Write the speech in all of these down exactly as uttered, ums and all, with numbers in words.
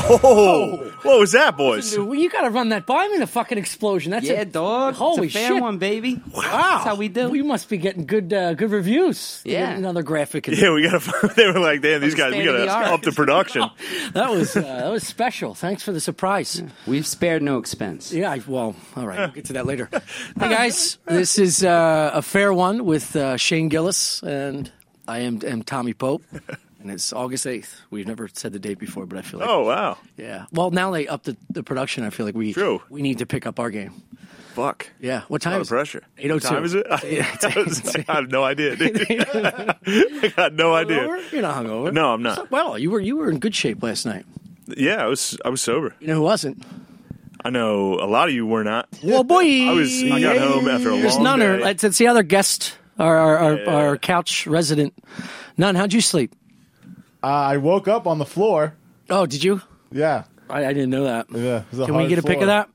Oh, what was that, boys? Well, you got to run that by me, the fucking explosion. That's yeah, a, dog. Holy it's a fair shit. one, baby. Wow. That's how we do. We must be getting good uh, good reviews. Yeah. Another graphic. Yeah, we got to. They were like, damn, these guys, we got to State-of-the-art. up the production. That was uh, that was special. Thanks for the surprise. We've spared no expense. Yeah, I, well, all right. We'll get to that later. Hey, guys. This is uh, a fair one with uh, Shane Gillis, and I am, am Tommy Pope. And it's August eighth. We've never said the date before, but I feel like... Oh, wow. Yeah. Well, now they upped the, the production. I feel like we True. we need to pick up our game. Fuck. Yeah. What A time lot of is it? pressure. eight oh two. What time is it? I, I have no idea, dude. I got no idea. Hungover? You're not hungover. No, I'm not. Well, you were you were in good shape last night. Yeah, I was I was sober. You know who wasn't? I know a lot of you were not. Well, boy. I was. I got home after a There's long Nunner. day. Let's, it's the other guest, our our, our, Yeah, yeah. our couch resident. Nun, how'd you sleep? Uh, I woke up on the floor. Oh, did you? Yeah. I, I didn't know that. Yeah. it was a Can we hard get a pic of floor.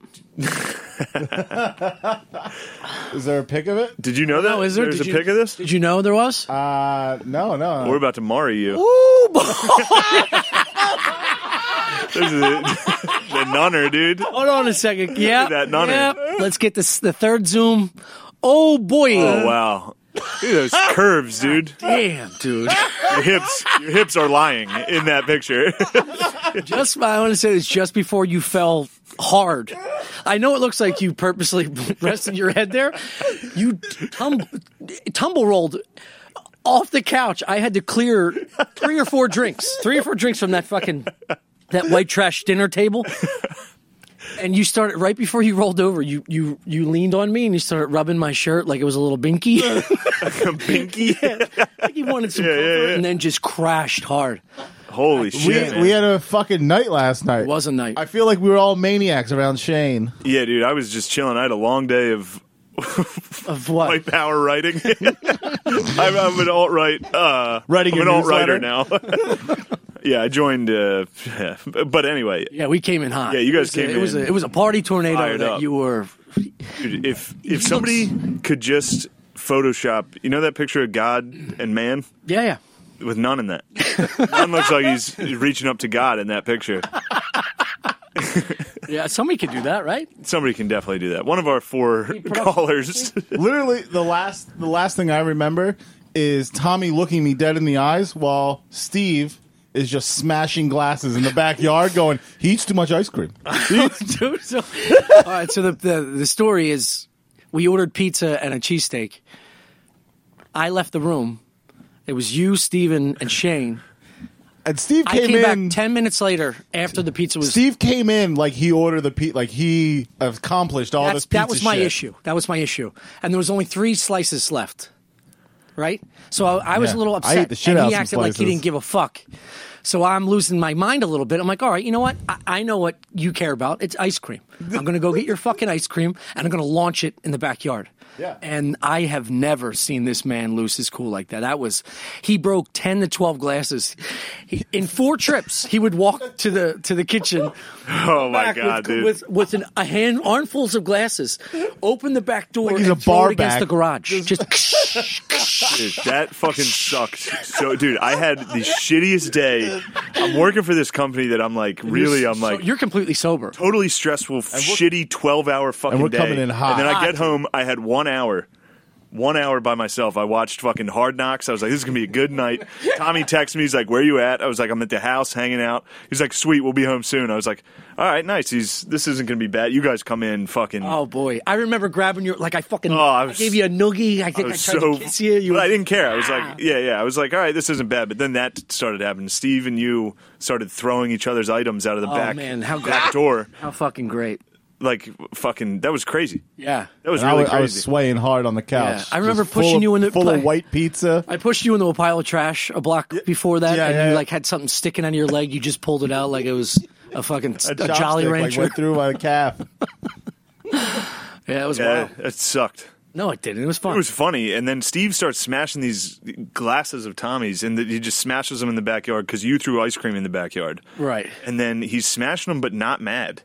that? Is there a pic of it? Did you know that? No, is there? There's Did a you- pic of this? Did you know there was? Uh, no, no. We're about to marry you. Ooh, boy. There's the, the nunner, dude. Hold on a second. Yeah. that nunner. Yep. Let's get this the third zoom. Oh boy. Oh wow. Look at those curves, dude. Damn, dude. Your hips, your hips are lying in that picture. Just I want to say this just before you fell hard. I know it looks like you purposely rested your head there. You tumble, tumble rolled off the couch. I had to clear three or four drinks, three or four drinks from that fucking that white trash dinner table. And you started right before you rolled over. You you you leaned on me and you started rubbing my shirt like it was a little binky. Binky. Yeah, like you wanted some Yeah, yeah, comfort, yeah. and then just crashed hard. Holy we, shit, man. we had a fucking night last night. It was a night. I feel like we were all maniacs around Shane. Yeah, dude, I was just chilling. I had a long day of Of what? white power writing. I'm, I'm an alt right. Uh, Writing I'm your an alt writer newsletter? now. Yeah, I joined. Uh, yeah. But anyway, Yeah, we came in hot. Yeah, you guys It was a- came it was in A, it was a party tornado fired that up. you were. dude, if if somebody could just Photoshop, you know that picture of God and man Yeah, yeah. with none in that. None looks like he's reaching up to God in that picture. Yeah, somebody could do that, right? Somebody can definitely do that. One of our four callers. Literally, the last the last thing I remember is Tommy looking me dead in the eyes while Steve is just smashing glasses in the backyard, going, "He eats too much ice cream." Dude, so, all right, so the, the the story is we ordered pizza and a cheesesteak. I left the room. It was you, Steven, and Shane. And Steve I came, came in. back ten minutes later after the pizza was. Steve came in like he ordered the pizza, like he accomplished all That's, this pizza that was my shit. issue. That was my issue. And there was only three slices left. Right? So I, I was Yeah. a little I upset. ate the shit and out he of some acted like he slices. didn't give a fuck. So I'm losing my mind a little bit. I'm like, all right, you know what? I, I know what you care about. It's ice cream. I'm going to go get your fucking ice cream, and I'm going to launch it in the backyard. Yeah. And I have never seen this man lose his cool like that. That was, he broke ten to twelve glasses. He, in four trips, he would walk to the to the kitchen. Oh my back god, with, dude! With, with an, a hand, armfuls of glasses, open the back door Like he's and a throw bar it against back. the garage. Just Dude, that fucking sucks. So, dude, I had the shittiest day. I'm working for this company that I'm like, really, I'm so like, you're completely sober. totally stressful, shitty twelve hour fucking and we're day. coming in hot. And then I Hot. get home, I had one hour. One hour by myself. I watched fucking Hard Knocks. I was like, this is going to be a good night. Tommy texted me. He's like, where you at? I was like, I'm at the house hanging out. He's like, sweet, we'll be home soon. I was like, all right, nice. He's This isn't going to be bad. You guys come in fucking. Oh boy, I remember grabbing your like I fucking Oh, I I, was- gave you a noogie. I think I, I was tried so, to kiss you. You but were- I didn't care. I was Ah. like, yeah, yeah. I was like, all right, this isn't bad. But then that started happening. Steve and you started throwing each other's items out of the Oh, back, man, how back great. door. How fucking great. Like fucking, that was crazy. Yeah. That was And I really was, I was crazy. swaying hard on the couch. Yeah, I remember Just full pushing of- you in the- full of white pizza. I pushed you into a pile of trash a block before that, yeah, and yeah. you like had something sticking on your leg. You just pulled it out like it was a fucking a, A Jolly chopstick, Rancher. like, went through my calf. Yeah, it was yeah, wild. it sucked. No, it didn't. It was fun. It was funny, and then Steve starts smashing these glasses of Tommy's, and he just smashes them in the backyard because you threw ice cream in the backyard. Right. And then he's smashing them, but not mad.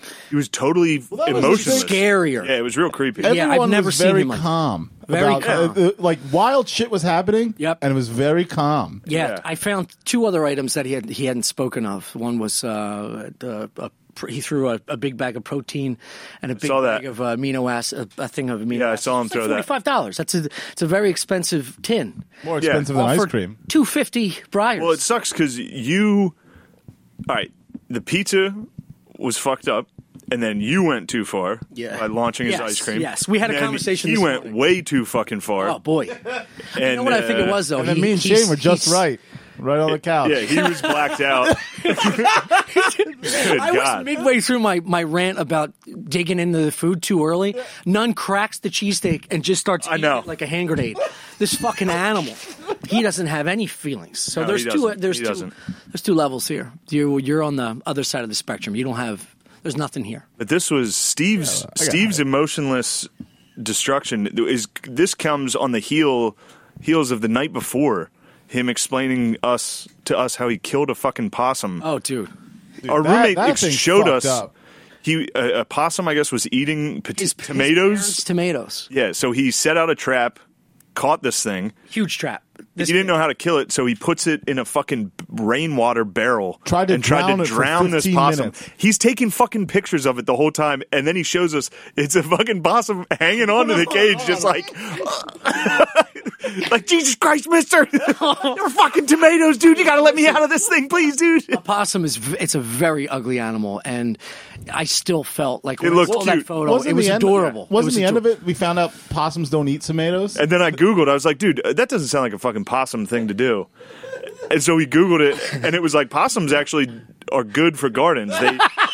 He was totally that was emotionless. scarier. Yeah, it was real creepy. Yeah, I've Everyone never was seen very him like that. calm. Very about, calm. uh, uh, like wild shit was happening. Yep. And it was very calm. Yeah, Yeah. I found two other items that he had he hadn't spoken of. One was uh, the, a, he threw a, a big bag of protein and a big saw that. bag of uh, amino acid, a, a thing of amino Yeah, I acids. saw him It's throw like that. Forty-five dollars. That's a it's a very expensive tin. More Yeah. expensive than All ice for cream. Two fifty Briars. Well, it sucks because you. All right, the pizza was fucked up, and then you went too far Yeah. by launching his Yes, ice cream. yes. We had a And conversation He this went morning. way too fucking far. Oh boy! and, You know what I think it uh, was though. And then He- me and he's- Shane were just he's- right. Right on the couch. Yeah, he was blacked out. Good I was God. midway through my, my rant about digging into the food too early. None cracks the cheesesteak and just starts I eating know. it like a hand grenade. This fucking animal, he doesn't have any feelings. So No, there's he two. doesn't. There's He two. doesn't. There's two levels here. You're you're on the other side of the spectrum. You don't have. There's nothing here. But this was Steve's got Steve's it. emotionless destruction. Is this comes on the heel heels of the night before him explaining us to us how he killed a fucking possum. Oh, dude. Our that- roommate that ex- thing's showed fucked us up. he a, a possum I guess was eating pot- His, tomatoes. His parents' tomatoes. Yeah, so he set out a trap, caught this thing. Huge trap. This he didn't know how to kill it, so he puts it in a fucking rainwater barrel Tried to and tried drown to it for drown this fifteen possum. minutes. He's taking fucking pictures of it the whole time, and then he shows us it's a fucking possum hanging onto the cage, just like, like Jesus Christ, Mister, you're fucking tomatoes, dude. You got to let me out of this thing, please, dude. A possum is v- it's a very ugly animal, and I still felt like It when looked I saw that cute. photo, Wasn't it was the end- adorable. It Wasn't was the end of ador- it? We found out possums don't eat tomatoes. And then I Googled, I was like, dude, that doesn't sound like a fucking possum thing to do. And so we Googled it, and it was like possums actually are good for gardens. They,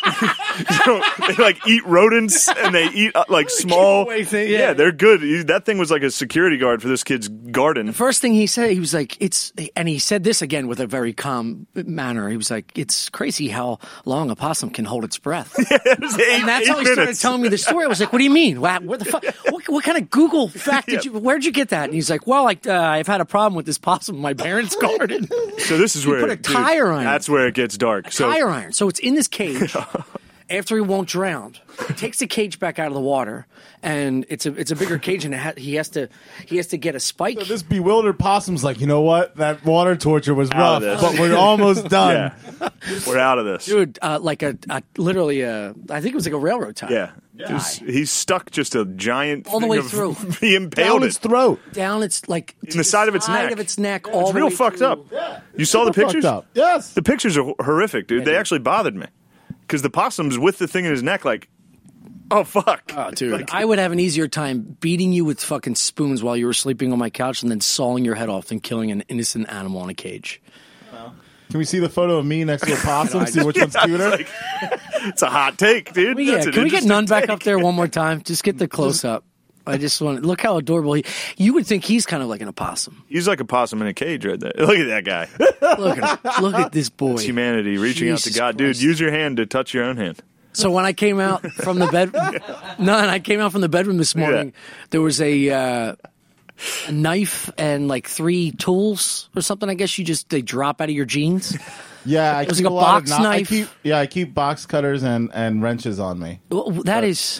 you know, they like eat rodents and they eat uh, like small. away thing, yeah. yeah. they're good. He- That thing was like a security guard for this kid's garden. First thing he said, he was like, "It's," and he said this again with a very calm manner. He was like, "It's crazy how long a possum can hold its breath." It was eight, And that's eight how he started minutes. telling me the story. I was like, "What do you mean? What, what the fuck? What, what kind of Google fact did Yeah. you? Where'd you get that?" And he's like, "Well, like uh, I've had a problem with this possum in my parents' garden. So this is where put a dude, tire iron. That's where it gets dark. So Tire iron. So it's in this cage." After he won't drown, he takes the cage back out of the water, and it's a it's a bigger cage, and it ha- he has to he has to get a spike. So this bewildered possum's like, you know what? That water torture was Out rough, of this. but we're almost done. yeah, we're out of this. Dude, uh, like a, a literally a, I think it was like a railroad tie. Yeah, It was- he's stuck just a giant All the thing way of- through. he impaled Down it its throat. Down its like in the side of its neck. of its neck. Yeah, all it's the real way fucked through. up. You saw the Super fucked pictures? up. Yes. The pictures are horrific, dude. they dude. actually bothered me because the possum's with the thing in his neck, like, oh fuck, Oh, dude, Like, I would have an easier time beating you with fucking spoons while you were sleeping on my couch and then sawing your head off than killing an innocent animal in a cage. Can we see the photo of me next to a possum? See which one's Yeah, cuter? it's, like, it's a hot take, dude. Yeah, That's an can we get interesting Nunn back take. up there one more time? Just get the close up. I just want look how adorable he. You would think he's kind of like an opossum. He's like a possum in a cage right there. Look at that guy. Look at him. Look at this boy. It's humanity reaching out to Jesus God, Christ. dude. Use your hand to touch your own hand. So when I came out from the bed, None, I came out from the bedroom this morning. Yeah. There was a, uh, a knife and like three tools or something. I guess you just they drop out of your jeans. Yeah, I was keep like a lot box of kni- knife. I keep, yeah, I keep box cutters and, and wrenches on me Well, that is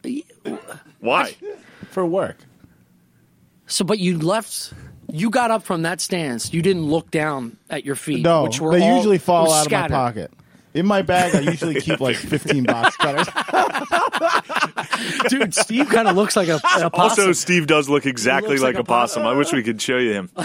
Why? for work. so. But you left. You got up from that stance. You didn't look down at your feet. No, which were they all- usually fall were out scattered. of my pocket. In my bag, I usually keep like fifteen box cutters. Dude, Steve kind of looks like a, a possum. Also, Steve does look exactly looks like, like a a possum. I wish we could show you him.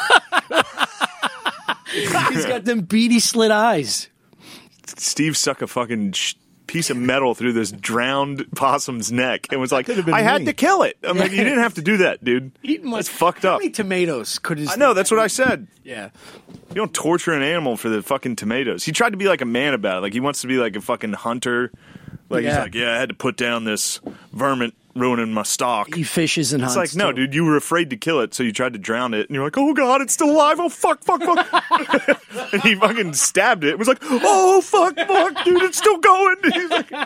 He's got them beady slit eyes. Steve stuck a fucking sh- piece of metal through this drowned possum's neck and was like, could've been I had me. to kill it. I'm like, you didn't have to do that, dude. Eating my- That's fucked How up. many tomatoes could his? I know, that's what I said. Yeah. You don't torture an animal for the fucking tomatoes. He tried to be like a man about it. Like, he wants to be like a fucking hunter. Like, he's Yeah. like, yeah, I had to put down this vermin ruining my stock. He fishes and It's hunts. like, no, too. dude, you were afraid to kill it, so you tried to drown it, and you're like, oh, God, it's still alive. Oh, fuck, fuck, fuck. And he fucking stabbed it. It was like, oh, fuck, fuck, dude, it's still going. And he's like,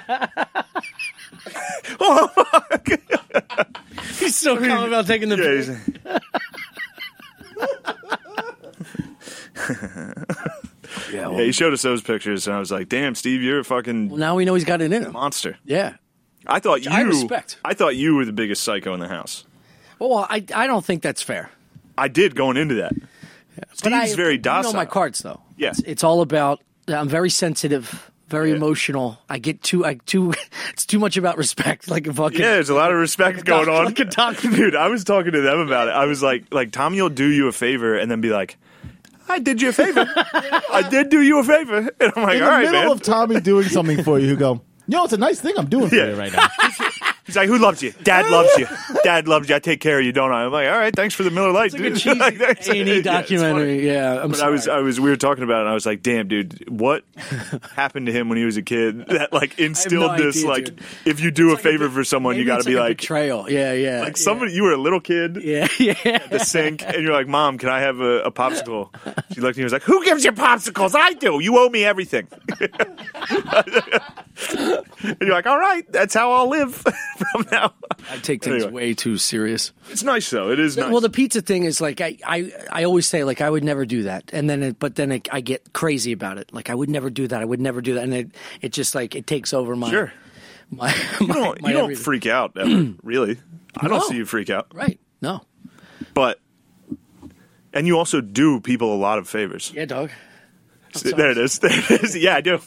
oh, fuck. He's so calm about taking the. Yeah, he's- Yeah, well, Yeah, he showed us those pictures, and I was like, "Damn, Steve, you're a fucking Well, now we know he's got it in him. monster." Yeah. I thought you. I respect. I thought you were the biggest psycho in the house. Well, I I don't think that's fair. I did going into that. But Steve's I, very You docile. know my cards, though. Yeah. It's, it's all about. I'm very sensitive, very Yeah. emotional. I get too. I too. It's too much about respect. Like a fucking. Yeah, there's a lot of respect a going doc- on. like a doc- Dude, I was talking to them about it. I was like, like Tommy will do you a favor and then be like, I did you a favor. I did do you a favor. And I'm like, In all the right, middle man. of Tommy doing something for you, you go, you know, it's a nice thing I'm doing for Yeah. you right now. He's like, who loves you? Dad loves you. Dad loves you. I take care of you, don't I? I'm like, all right, thanks for the Miller Lite, It's like a dude. cheesy Like, that's- A and E yeah, it's funny. documentary. Yeah, I'm But sorry. I was, I was, we were talking about it, and I was like, "Damn, dude, what happened to him when he was a kid that like instilled no this? idea, like, dude. if you do a favor for someone, Maybe you got it's to be like, a like, betrayal. Yeah, yeah. like somebody. You were a little kid, Yeah, yeah. the sink, and you're like, Mom, can I have a, a popsicle? She looked at me and was like, Who gives you popsicles? I do. You owe me everything. And you're like, all right, that's how I'll live from now. I take things Anyway. way too serious. It's nice though. It is nice. Well, the pizza thing is like I, I, I always say like I would never do that, and then it, but then it, I get crazy about it. Like I would never do that. I would never do that, and it it just like it takes over my Sure. my, you my, don't, my you don't everything. freak out ever, really. I don't No. see you freak out, Right? No. but and you also do people a lot of favors. Yeah, dog. There it is. There it is. Yeah, I do.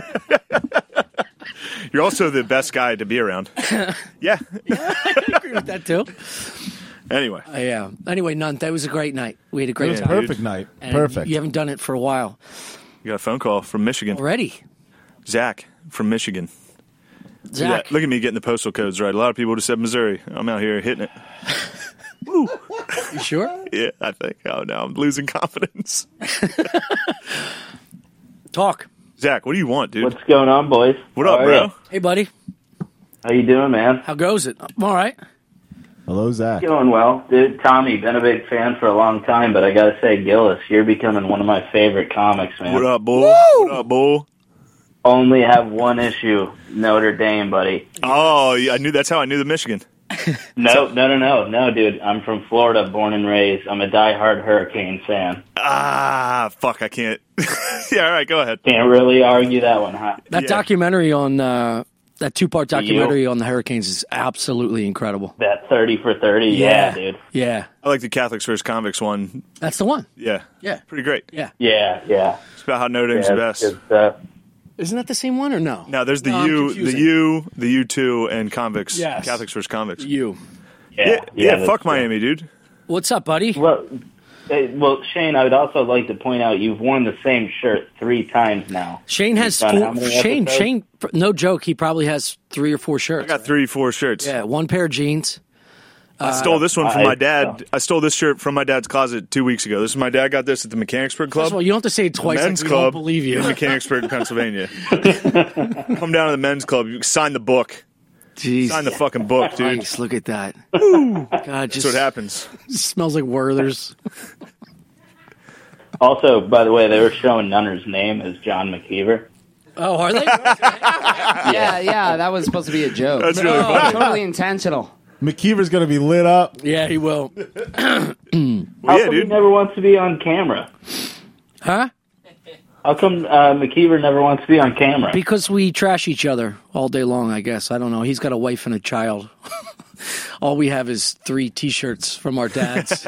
You're also the best guy to be around. Yeah. I agree with that too. Anyway, Uh, yeah. Anyway, none. That was a great night. We had a It great was a time. perfect night. And Perfect. You haven't done it for a while you got a phone call from Michigan. already, Zach from Michigan. Look at, Zach. that. Look at me getting the postal codes right. A lot of people would have said Missouri. I'm out here hitting it. You sure? Yeah, I think. Oh, no, I'm losing confidence. Talk. Zach, what do you want, dude? What's going on, boys? what How up, are bro? ya? Hey, buddy. How you doing, man? How goes it? I'm all right. Hello, Zach. Going well, dude. Tommy, been a big fan for a long time, but I gotta say, Gillis, you're becoming one of my favorite comics, man. What up, bull? What up, bull? Only have one issue, Notre Dame, buddy. Oh, yeah, I knew. That's how I knew the Michigan. No, no, no, no, no, dude. I'm from Florida, born and raised. I'm a diehard Hurricane fan. Ah, fuck, I can't. Yeah, all right, go ahead. Can't really argue that one, huh? That Yeah. documentary on uh, that two part documentary on the Hurricanes is absolutely incredible. That thirty for thirty, yeah, dude. Yeah, I like the Catholics versus Convicts one. that's the one. Yeah. Yeah. Pretty great. Yeah. Yeah, yeah. It's about how Notre Dame's yeah the that's best. good stuff. Isn't that the same one or no? No, there's the No, I'm U, the confusing. U, the U two, and convicts. Yes. Catholics versus convicts. You. Yeah, Yeah, yeah. that's fuck good. Miami, dude. What's up, buddy? Well, hey, well, Shane, I would also like to point out you've worn the same shirt three times now. Shane has You've done how four. many Shane. episodes? Shane. No joke. He probably has three or four shirts. I got three, four shirts. Yeah, one pair of jeans. I stole this one from I- my dad. I stole this shirt from my dad's closet two weeks ago. This is my dad got this at the Mechanicsburg Club. First of all, you don't have to say it twice. men's like we club don't believe you. in Mechanicsburg, Pennsylvania. Come down to the men's club. You sign the book. Jeez. Sign the fucking book, dude. Nice. Look at that. God, just That's what happens. smells like Werther's. Also, by the way, they were showing Nunner's name as John McKeever. Oh, are they? Yeah, yeah, that was supposed to be a joke. That's really Oh, funny. totally intentional. McKeever's going to be lit up. Yeah, he will. Well, How yeah, come he dude. never wants to be on camera? Huh? How come uh, McKeever never wants to be on camera? Because we trash each other all day long, I guess. I don't know. He's got a wife and a child. All we have is three T-shirts from our dads.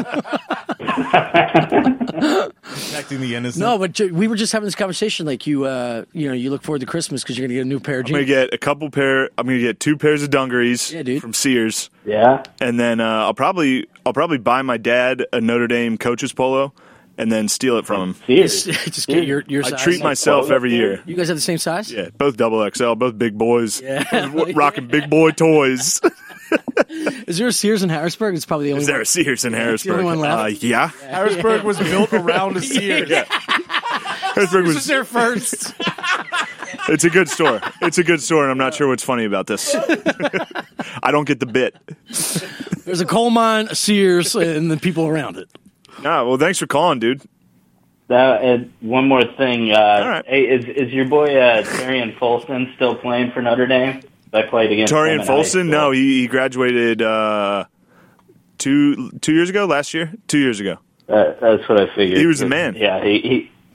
Protecting the innocent. No, but ju- we were just having this conversation. Like you, uh, you know, you look forward to Christmas because you're going to get a new pair of I'm gonna jeans. get a couple pair. I'm gonna get two pairs of dungarees Yeah, dude. from Sears, Yeah? and then uh, I'll probably I'll probably buy my dad a Notre Dame coach's polo, and then steal it from him. Serious. Just get your your I size. treat myself polo, every year. You guys have the same size? Yeah, both double X L, both big boys. Yeah. Both rocking big boy toys. Is there a Sears in Harrisburg? It's probably the only Is there one. a Sears in the Harrisburg? only one left. Uh, yeah. Harrisburg was built around a Sears. Harrisburg This was was. there first. It's a good store. It's a good store, and I'm not sure what's funny about this. I don't get the bit. There's a coal mine, a Sears, and the people around it. No, well, thanks for calling, dude. Uh, and one more thing. Uh, right. Hey, is, is your boy uh, Tarian Folston still playing for Notre Dame? I played against him Torian in high Folston? school. No, he, he graduated uh, two two years ago. Last year, two years ago. Uh, that's what I figured. He was the man. Yeah, he, he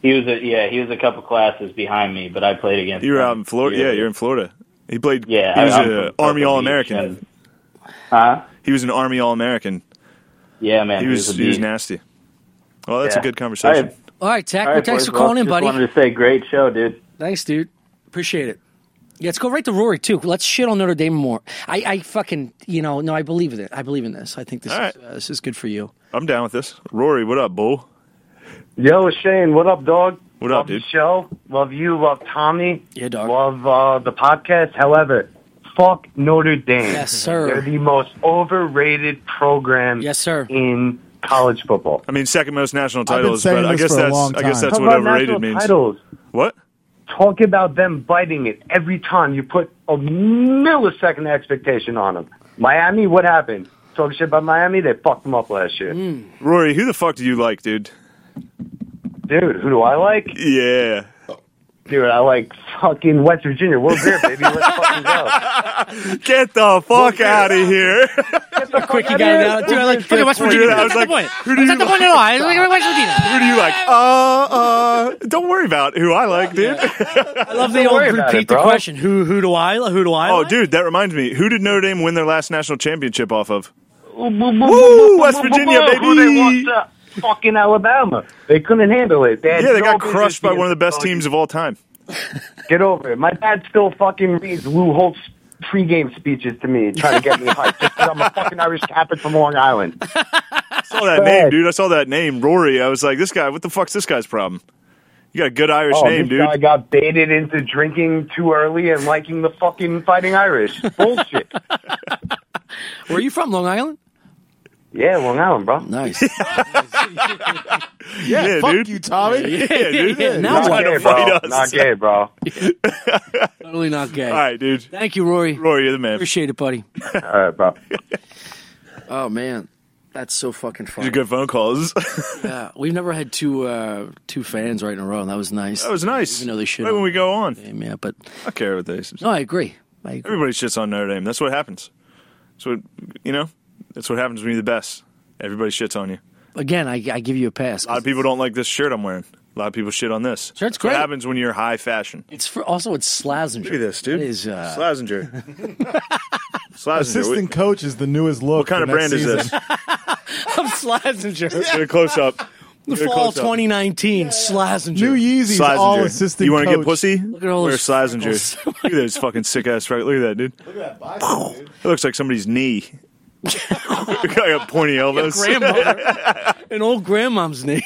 He was a yeah, he was a couple classes behind me, but I played against. You were him. out in Florida. Yeah, you're in Florida. He played. Yeah, he was I- I'm an from Army Purple All Beach, American. Huh? He was an Army All American. Yeah, man. He was a he was beast. nasty. Well, that's Yeah. a good conversation. All right. All right, Tech. All Well, right, thanks boys. for calling Well, in, buddy. Just wanted to say, great show, dude. Thanks, dude. Appreciate it. Yeah, let's go right to Rory too. Let's shit on Notre Dame more. I, I fucking, you know, no, I believe in it. I believe in this. I think this All is right. uh, this is good for you. I'm down with this. Rory, what up, bull? Yo, Shane, what up, dog? What love up, dude? the show. Love you. Love Tommy. Yeah, dog. Love uh, the podcast. However, fuck Notre Dame. Yes, sir. They're the most overrated program Yes, sir. in college football. I mean, second most national been titles, saying but I this guess for a that's long I guess time. that's Talk what about overrated national means. titles. What? Talk about them biting it every time you put a millisecond expectation on them. Miami, what happened? Talking shit about Miami, they fucked them up last year. Mm. Rory, who the fuck do you like, dude? Dude, who do I like? Yeah. Dude, I like fucking West Virginia. Will Greer, baby. Let's fucking go. Get the fuck out of here. Quick, you got it out. Dude, I like fucking West Virginia. I was That's like, the point. who do you That's the point at all. I like West Virginia. Who do you like? Uh, uh, don't worry about who I like, dude. I love the Don't old worry about repeat it, the bro. question. Who who do I who do I Oh, like? dude, that reminds me. Who did Notre Dame win their last national championship off of? Woo, West Virginia, Who they baby. lost to fucking Alabama. They couldn't handle it. They had Yeah, they no got business crushed by being one of the best fucking- teams of all time. Get over it. My dad still fucking reads Lou Holtz pregame speeches to me, trying to get me hyped just because I'm a fucking Irish Catholic from Long Island. I saw that Go name, ahead. dude. I saw that name, Rory. I was like, this guy, what the fuck's this guy's problem? You got a good Irish Oh, name, this dude. guy got baited into drinking too early and liking the fucking Fighting Irish. Bullshit. Where are you from? Long Island? Yeah, Long Island, bro. Nice. Yeah, Fuck dude. you, Tommy. Yeah, dude. Yeah, now Not trying gay, to fight bro. us. Not gay, bro. Totally not gay. All right, dude. Thank you, Rory. Rory, you're the man. Appreciate it, buddy. All right, bro. Oh man, that's so fucking These funny. are good phone calls. Yeah, we've never had two uh, two fans right in a row. That was nice. That was nice. Even though they shit Right when on we go on. the game, yeah, but I care what they say. no, I agree. I agree. Everybody shits on Notre Dame. That's what happens. That's what, you know, that's what happens when you're the best. Everybody shits on you. Again, I, I give you a pass. A lot of people don't like this shirt I'm wearing. A lot of people shit on this. Shirt's That's great. what happens when you're high fashion. It's for also it's Slazenger. Look at this, dude. It is. Uh, Slazenger. Slazenger. Assistant coach is the newest look. What kind of for next brand is season. this? of Slazenger. Get a close up. The Get a fall close-up. twenty nineteen Slazenger. New Yeezy's Slazenger. all assistant You want to coach. get pussy? Look at all Wear those Slazenger. freckles. Look at those fucking sick ass freckles. Look at that, dude. Look at that bicep, dude. It looks like somebody's knee. I got pointy elbows. grandmother. An old grandmom's knee.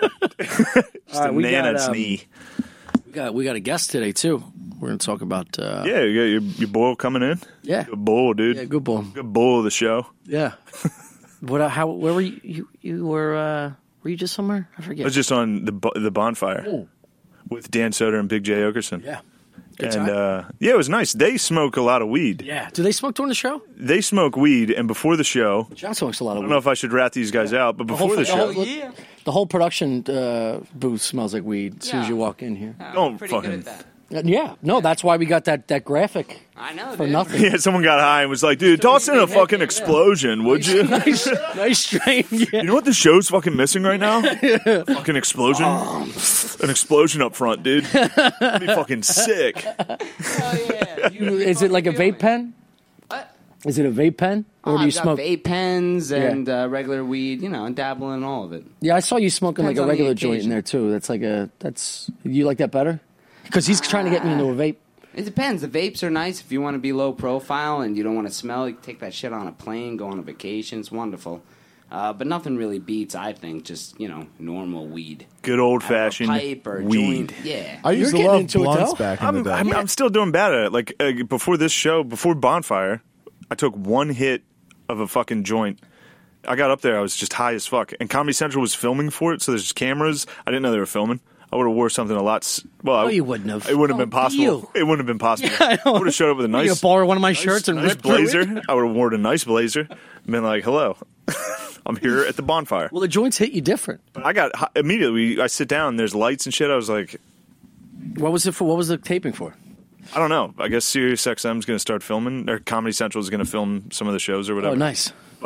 Just All right, a we got, nana's um, knee. We got we got a guest today too. We're gonna talk about uh, Yeah, you got your, your bull coming in. yeah Good bull, dude. yeah good boy Good bull of the show. yeah. What uh, how where were you you, you were uh, were you just somewhere I I forget was just on the bo- the bonfire Ooh. with Dan Soder and Big J Okerson. yeah Good And time. uh, yeah, it was nice. They smoke a lot of weed. yeah. Do they smoke during the show? They smoke weed, and before the show, John smokes a lot I of don't weed. know if I should rat these guys out, but before the the show, whole, the whole production uh, booth smells like weed as soon as Yeah. you walk in here. don't Pretty fucking. good at that. Uh, Yeah, no, that's why we got that, that graphic I know. for dude. nothing. Yeah, someone got high and was like, "Dude, toss in a fucking explosion, would you?" nice, nice strain. Yeah. You know what the show's fucking missing right now? Fucking explosion. An explosion up front, dude. That'd be fucking sick. Oh, yeah. You- Is it like a vape pen? What? Is it a vape pen, or Oh, do you I've got smoke? vape pens and uh, regular weed, you know, and dabble in all of it. Yeah, I saw you smoking like Depends a on the regular joint in occasion. there too. That's like a that's you like that better? Because he's trying to get me into a vape. It depends. The vapes are nice if you want to be low profile and you don't want to smell. You can take that shit on a plane, go on a vacation. It's wonderful. Uh, but nothing really beats, I think, just, you know, normal weed. Good old I don't know, fashioned pipe or weed. joint. Yeah. I used You're to getting love into it, blunts though? back in I'm, the day. I'm, I'm still doing bad at it. Like uh, before this show, before Bonfire, I took one hit of a fucking joint. I got up there, I was just high as fuck, and Comedy Central was filming for it. So there's cameras. I didn't know they were filming. I would have wore something a lot. s- Well, I, No, you wouldn't have. It wouldn't have Oh, been possible. you. It wouldn't have been possible. I know. I would have showed up with a You nice, gonna borrow one of my shirts and nice rip through blazer. it? I would have worn a nice blazer. Been like, "Hello, I'm here at the bonfire." Well, the joints hit you different. But I got hi- immediately. I sit down. There's lights and shit. I was like, What was it for? What was the taping for? I don't know. I guess SiriusXM is going to start filming, or Comedy Central is going to film some of the shows or whatever. Oh, nice. But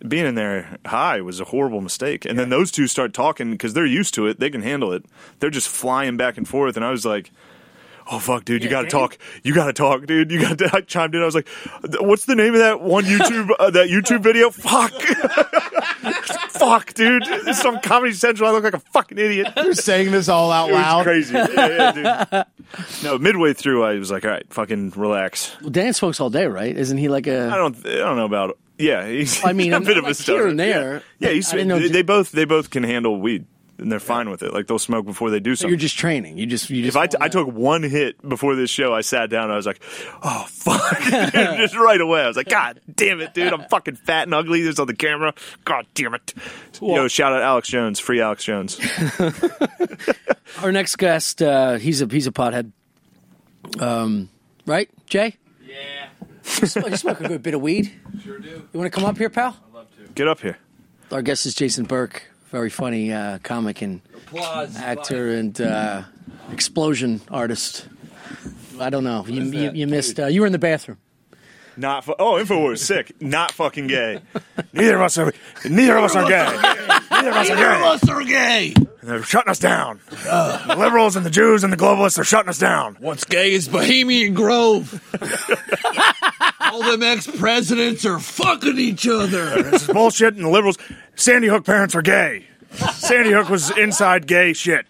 being in there high was a horrible mistake. And then those two start talking because they're used to it. They can handle it. They're just flying back and forth. And I was like, oh, fuck, dude, you Yeah, got to damn. talk. You got to talk, dude. You got to. I chimed in. I was like, what's the name of that one YouTube, uh, that YouTube video? Fuck. Fuck, dude. This is on Comedy Central. I look like a fucking idiot. You're saying this all out It was loud. crazy. Yeah, yeah, dude. No, midway through, I was like, all right, fucking relax. Well, Dan smokes all day, right? Isn't he like a? I don't. I don't know about. Yeah, he's I mean, a I'm- bit of like a stoner. here and there. Yeah, yeah he's, I didn't know- they, they both they both can handle weed, and they're fine with it. Like they'll smoke before they do So something. you're just training. You just you just. if I, t- I took one hit before this show, I sat down and I was like, oh, fuck. Just right away. I was like, God damn it, dude. I'm fucking fat and ugly. This on the camera. God damn it. Yo, shout out Alex Jones. Free Alex Jones. Our next guest, uh, he's a he's a pothead. Um, right, Jay? Yeah, You smoke, you smoke a good bit of weed. sure do. You want to come up here, pal? I'd love to. Get up here. Our guest is Jason Burke, very funny uh, comic and Applause. actor and uh, explosion artist. I don't know. You, you, that? you missed. Uh, you were in the bathroom. Not fu- oh, InfoWars sick. Not fucking gay. Neither of us are. Neither of us are gay. Neither of us are gay. us are gay. They're shutting us down. The liberals and the Jews and the globalists are shutting us down. What's gay is Bohemian Grove. All them ex-presidents are fucking each other. This is bullshit, and the liberals. Sandy Hook parents are gay. Sandy Hook was inside gay shit.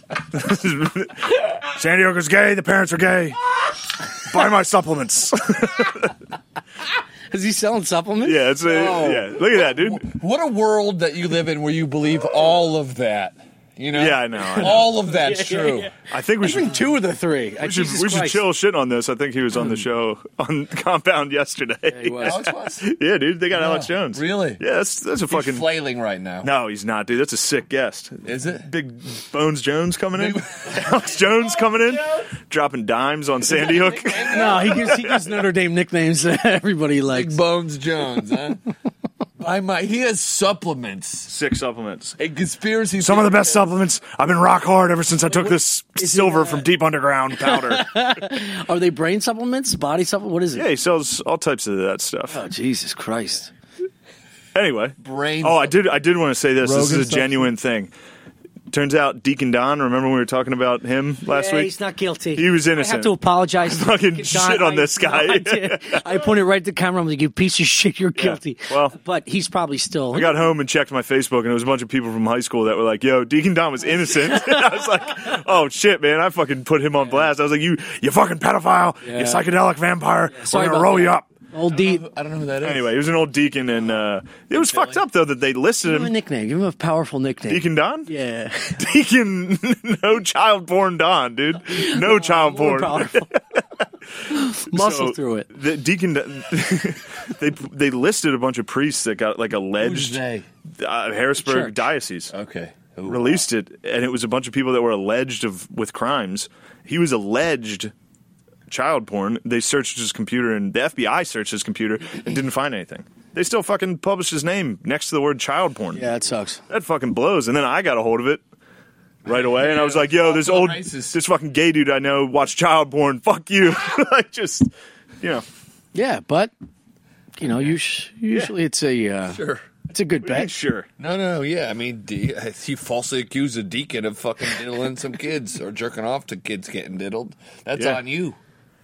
Sandy Hook is gay. The parents are gay. Buy my supplements. Is he selling supplements? Yeah, it's a, yeah. Look at that, dude. What a world that you live in where you believe all of that. You know? Yeah, I know, I know. All of that's true. I think we Even should. two of the three. We should, we should chill shit on this. I think he was on the show on Compound yesterday. He was. Alex was? Yeah, dude, they got Alex Jones. Really? Yeah, that's that's a He's fucking. flailing right now. No, he's not, dude. That's a sick guest. Is it? Big Bones Jones coming in. Alex Jones coming in, dropping dimes on Sandy Hook. No, he gives, he gives Notre Dame nicknames that everybody likes. Big Bones Jones, huh? I might. He has supplements. Sick supplements. A conspiracy. Some of the best supplements. I've been rock hard ever since I took this silver from deep underground powder. Are they brain supplements? Body supplements? What is it? Yeah, he sells all types of that stuff. Oh, Jesus Christ. Anyway. brain. Oh, I did I did want to say this. This Rogan is a genuine thing. Turns out Deacon Don, remember when we were talking about him last yeah, week? he's not guilty. He was I innocent. have to apologize. to Fucking Don. shit on I- this guy. I, did. I pointed right at the camera. I'm like, you piece of shit, you're guilty. well- but he's probably still. I got home and checked my Facebook, and there was a bunch of people from high school that were like, yo, Deacon Don was innocent. I was like, oh, shit, man. I fucking put him on blast. I was like, you you fucking pedophile. You Yeah. psychedelic vampire. Sorry We're going to about roll that. you up. Old D. I don't know who that is. Anyway, he was an old deacon, and uh, it was fucked up, though, that they listed Give him a him. nickname. Give him a powerful nickname. Deacon Don? Yeah. Deacon, no child porn Don, dude. No child More porn. powerful. Muscle So, through it. The Deacon, they they listed a bunch of priests that got like Who's alleged they? uh, Harrisburg Church. diocese. Okay. Ooh. Released it, and it was a bunch of people that were alleged of with crimes. He was alleged child porn. They searched his computer, and the F B I searched his computer and didn't find anything. They still fucking published his name next to the word child porn. Yeah, it sucks. That fucking blows. And then I got a hold of it right away, and I was like, "Yo, this old, Racist. this fucking gay dude I know watched child porn. Fuck you!" Like, just you know, Yeah, but you know, us- usually it's a uh, Sure. it's a good bet. sure. No, no, yeah. I mean, de- he falsely accused a deacon of fucking diddling some kids or jerking off to kids getting diddled. That's Yeah. on you.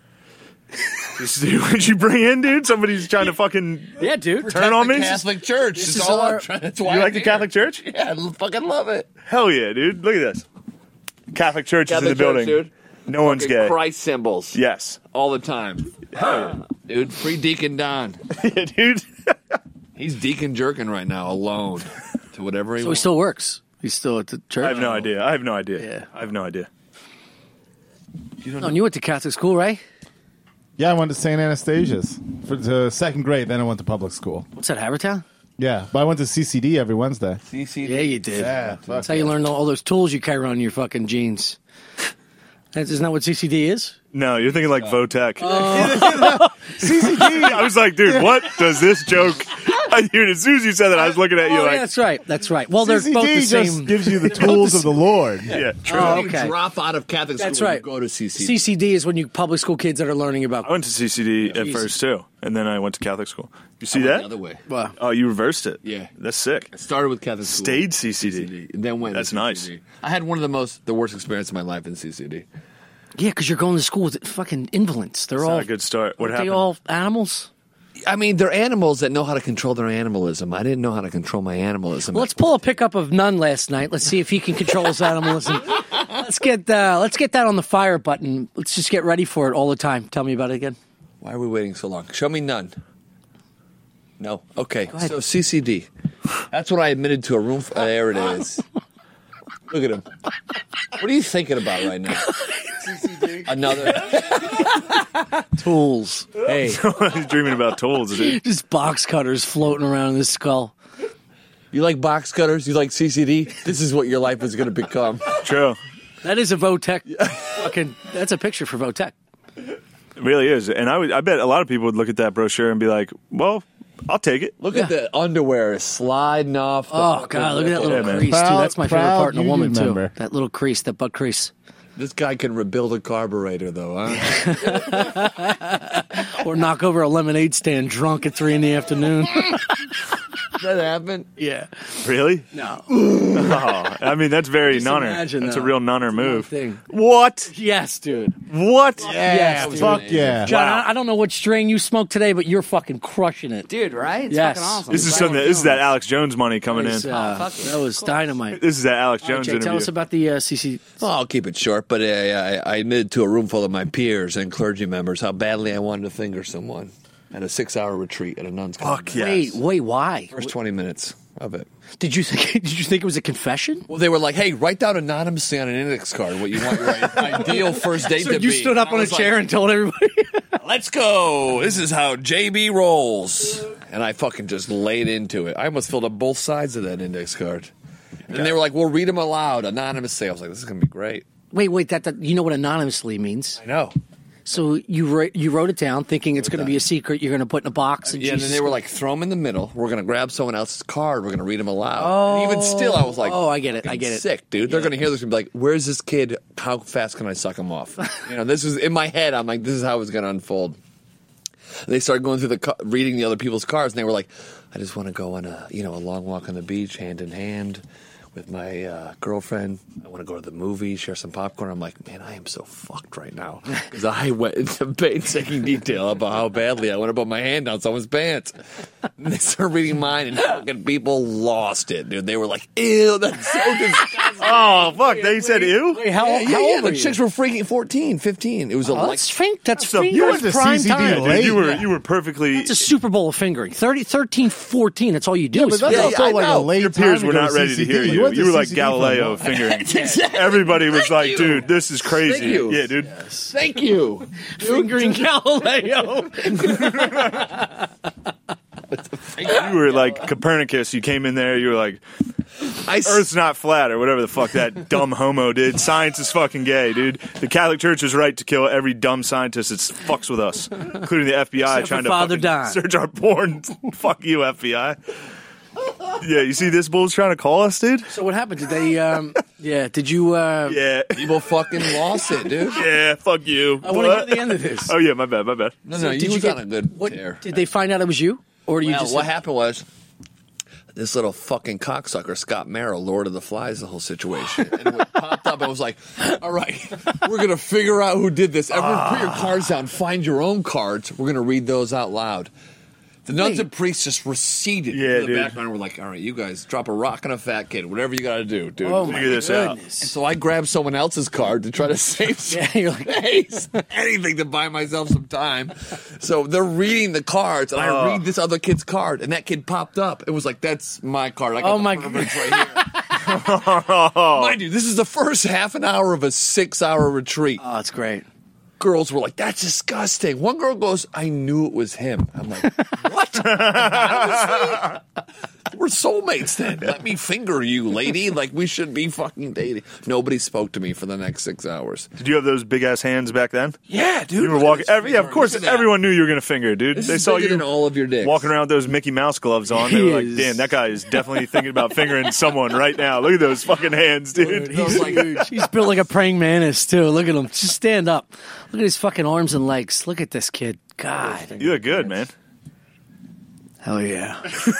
This dude, what'd you bring in, dude? Somebody's trying to fucking Yeah, dude. turn on The me. Catholic Church. This It's is all our- I'm trying. That's why You like I'm the here. Catholic Church? Yeah, I fucking love it. Hell yeah, dude! Look at this. Catholic Church is in Catholic the building. Church, dude. No one's Fucking gay. Christ symbols. Yes, All the time. Dude, free Deacon Don. yeah, dude. He's deacon jerking right now alone to whatever he So he wants. still works. He's still at the church. I have no idea. I have no idea. Yeah. I have no idea. No, and you went to Catholic school, right? Yeah, I went to Saint Anastasia's for the second grade. Then I went to public school. What's that, Havertown? Yeah, but I went to C C D every Wednesday. Yeah, you did. Yeah, fuck That's how you learn all those tools you carry on your fucking jeans. That's, isn't that what C C D is? No, you're thinking like Votech. Oh. C C D. I was like, dude, what does this joke Dude, as soon as you said that, I was looking at you Oh, like, yeah, that's right. That's right. Well, they're C C both D the just same. gives you the tools of the Lord. yeah, true. Oh, You okay. drop out of Catholic school That's and right. you go to C C D. C C D is when you public school kids that are learning about. I went to C C D at Jesus. first too, and then I went to Catholic school. You see I went that? the other way. Wow. Oh, you reversed it. Yeah. That's sick. I started with Catholic school. Stayed C C D. and then went. to That's C C D. nice. I had one of the most, the worst experience of my life in C C D. Yeah, because you're going to school with fucking invalids. They're It's all not a good start. What aren't happened? They all animals. I mean, they're animals that know how to control their animalism. I didn't know how to control my animalism. Well, let's pull a pickup of Nunn last night. Let's see if he can control his animalism. Let's get uh, let's get that on the fire button. Let's just get ready for it all the time. Tell me about it again. Why are we waiting so long? Show me none. No. Okay. ahead. So C C D. That's what I admitted to a room. F- uh, there it is. Look at him. What are you thinking about right now? C C D. Another. Tools. Hey. He's dreaming about tools, dude. Just box cutters floating around in his skull. You like box cutters? You like C C D? This is what your life is going to become. True. That is a Votech. Fucking. That's a picture for Votech. It really is. And I would, I bet a lot of people would look at that brochure and be like, well, I'll take it. Look at the underwear sliding off. The Oh god, look at that little Yeah, man. crease Proud- too. That's my favorite proud part in a union woman too. member. That little crease, that butt crease. This guy can rebuild a carburetor, though, huh? Or knock over a lemonade stand drunk at three in the afternoon. that happen? Yeah. Really? No. Oh, I mean, that's very Just nunner. imagine, That's though. a real nunner It's a move. thing. What? Yes, dude. What? Yeah, Yes, dude. fuck yeah. John, Wow. I, I don't know what strain you smoked today, but you're fucking crushing it. Dude, right? It's Yes. fucking awesome. This is Glad something. we're This is doing that Alex Jones money coming That was, in. uh, Oh, fuck yeah. that was dynamite. This is that Alex All right, Jones Jay, interview. tell us about the uh, C C. Well, I'll keep it short, but uh, I, I admitted to a room full of my peers and clergy members how badly I wanted to finger someone at a six-hour retreat at a nun's Fuck convent. yes. Wait, wait, why? First twenty minutes of it. Did you think? Did you think it was a confession? Well, they were like, "Hey, write down anonymously on an index card what you want your ideal first date So to you be." stood up And I on a was like, chair and told everybody. Let's go. This is how J B rolls. And I fucking just laid into it. I almost filled up both sides of that index card. And they were like, "Well, read them aloud, anonymously." I was like, "This is going to be great." Wait, wait. That, that you know what anonymously means? I know. So you wrote you wrote it down, thinking it's going to be a secret. You're going to put in a box. And Yeah, and Jesus- then they were like, throw them in the middle. We're going to grab someone else's card. We're going to read them aloud. And even still, I was like, oh, I get it. I get it. Sick, dude. They're going to hear this and be like, where's this kid? How fast can I suck him off? You know, this was in my head. I'm like, this is how it's going to unfold. They started going through the, ca- reading the other people's cards, and they were like, I just want to go on a, you know, a long walk on the beach, hand in hand with my uh, girlfriend. I want to go to the movie, share some popcorn. I'm like, man, I am so fucked right now. Because I went into painstaking detail about how badly I want to put my hand down someone's pants. And they started reading mine, and fucking people lost it, dude. They were like, ew, that's so disgusting. Oh, fuck. They said ew? Wait, how, Yeah, how yeah, old yeah, were the you? chicks were freaking fourteen, fifteen. It was a Oh, like, that's fink. That's So fingers you went to prime C C D time. Dude, late. you were you were perfectly. It's a Super Bowl of fingering. thirty, thirteen, fourteen. That's all you do. Yeah, is but that's Yeah, also yeah, I like a know. late Your peers time were to go not ready to C C D. hear you. went to You were like C C D for a Galileo month. fingering. Everybody was like, you. dude, this is crazy. Thank you. Yeah, dude. thank you. fingering Galileo. You were like Copernicus. You came in there. You were like, I s- Earth's not flat, or whatever the fuck that dumb homo did. Science is fucking gay, dude. The Catholic Church is right to kill every dumb scientist that fucks with us, including the F B I Except for trying to Father fucking Don. search our porn. Fuck you, F B I. Yeah, you see this bull's trying to call us, dude? So what happened? Did they? Um, yeah. Did you? Uh, Yeah. people fucking lost it, dude. Yeah, fuck you. I want to What? get to the end of this. Oh, yeah, my bad, my bad. No, no, Did you you was get on a good what? tear. Did they find out it was you, or do you Well, just? what happened was this little fucking cocksucker, Scott Merrill, Lord of the Flies, the whole situation. And when it popped up, I was like, all right, we're going to figure out who did this. Everyone put your cards down, find your own cards. We're going to read those out loud. The nuns Wait. and priests just receded Yeah, into the dude. background. We're like, all right, you guys, drop a rock on a fat kid, whatever you got to do, dude. Oh my Figure this out. goodness! So I grabbed someone else's card to try to save some Yeah, you're like- face, anything to buy myself some time. So they're reading the cards, and I Oh. read this other kid's card, and that kid popped up. It was like, that's my card. I got Oh the my privilege right here. Mind you, this is the first half an hour of a six-hour retreat. Oh, it's great. Girls were like, that's disgusting. One girl goes, I knew it was him. I'm like, what? Honestly? we're soulmates then. Let me finger you, lady. Like we should be fucking dating. Nobody spoke to me for the next six hours. Did you have those big ass hands back then? Yeah, dude. You were look at walking. this Every, yeah, of finger. course, Look at that. everyone knew you were going to finger, dude. This they is saw bigger you than all of your dicks. walking around with those Mickey Mouse gloves on. They He were like, is. "Damn, that guy is definitely thinking about fingering someone right now." Look at those fucking hands, dude. He's huge. He's built like a praying mantis too. Look at him. Just stand up. Look at his fucking arms and legs. Look at this kid. God. You look good, man. Hell yeah.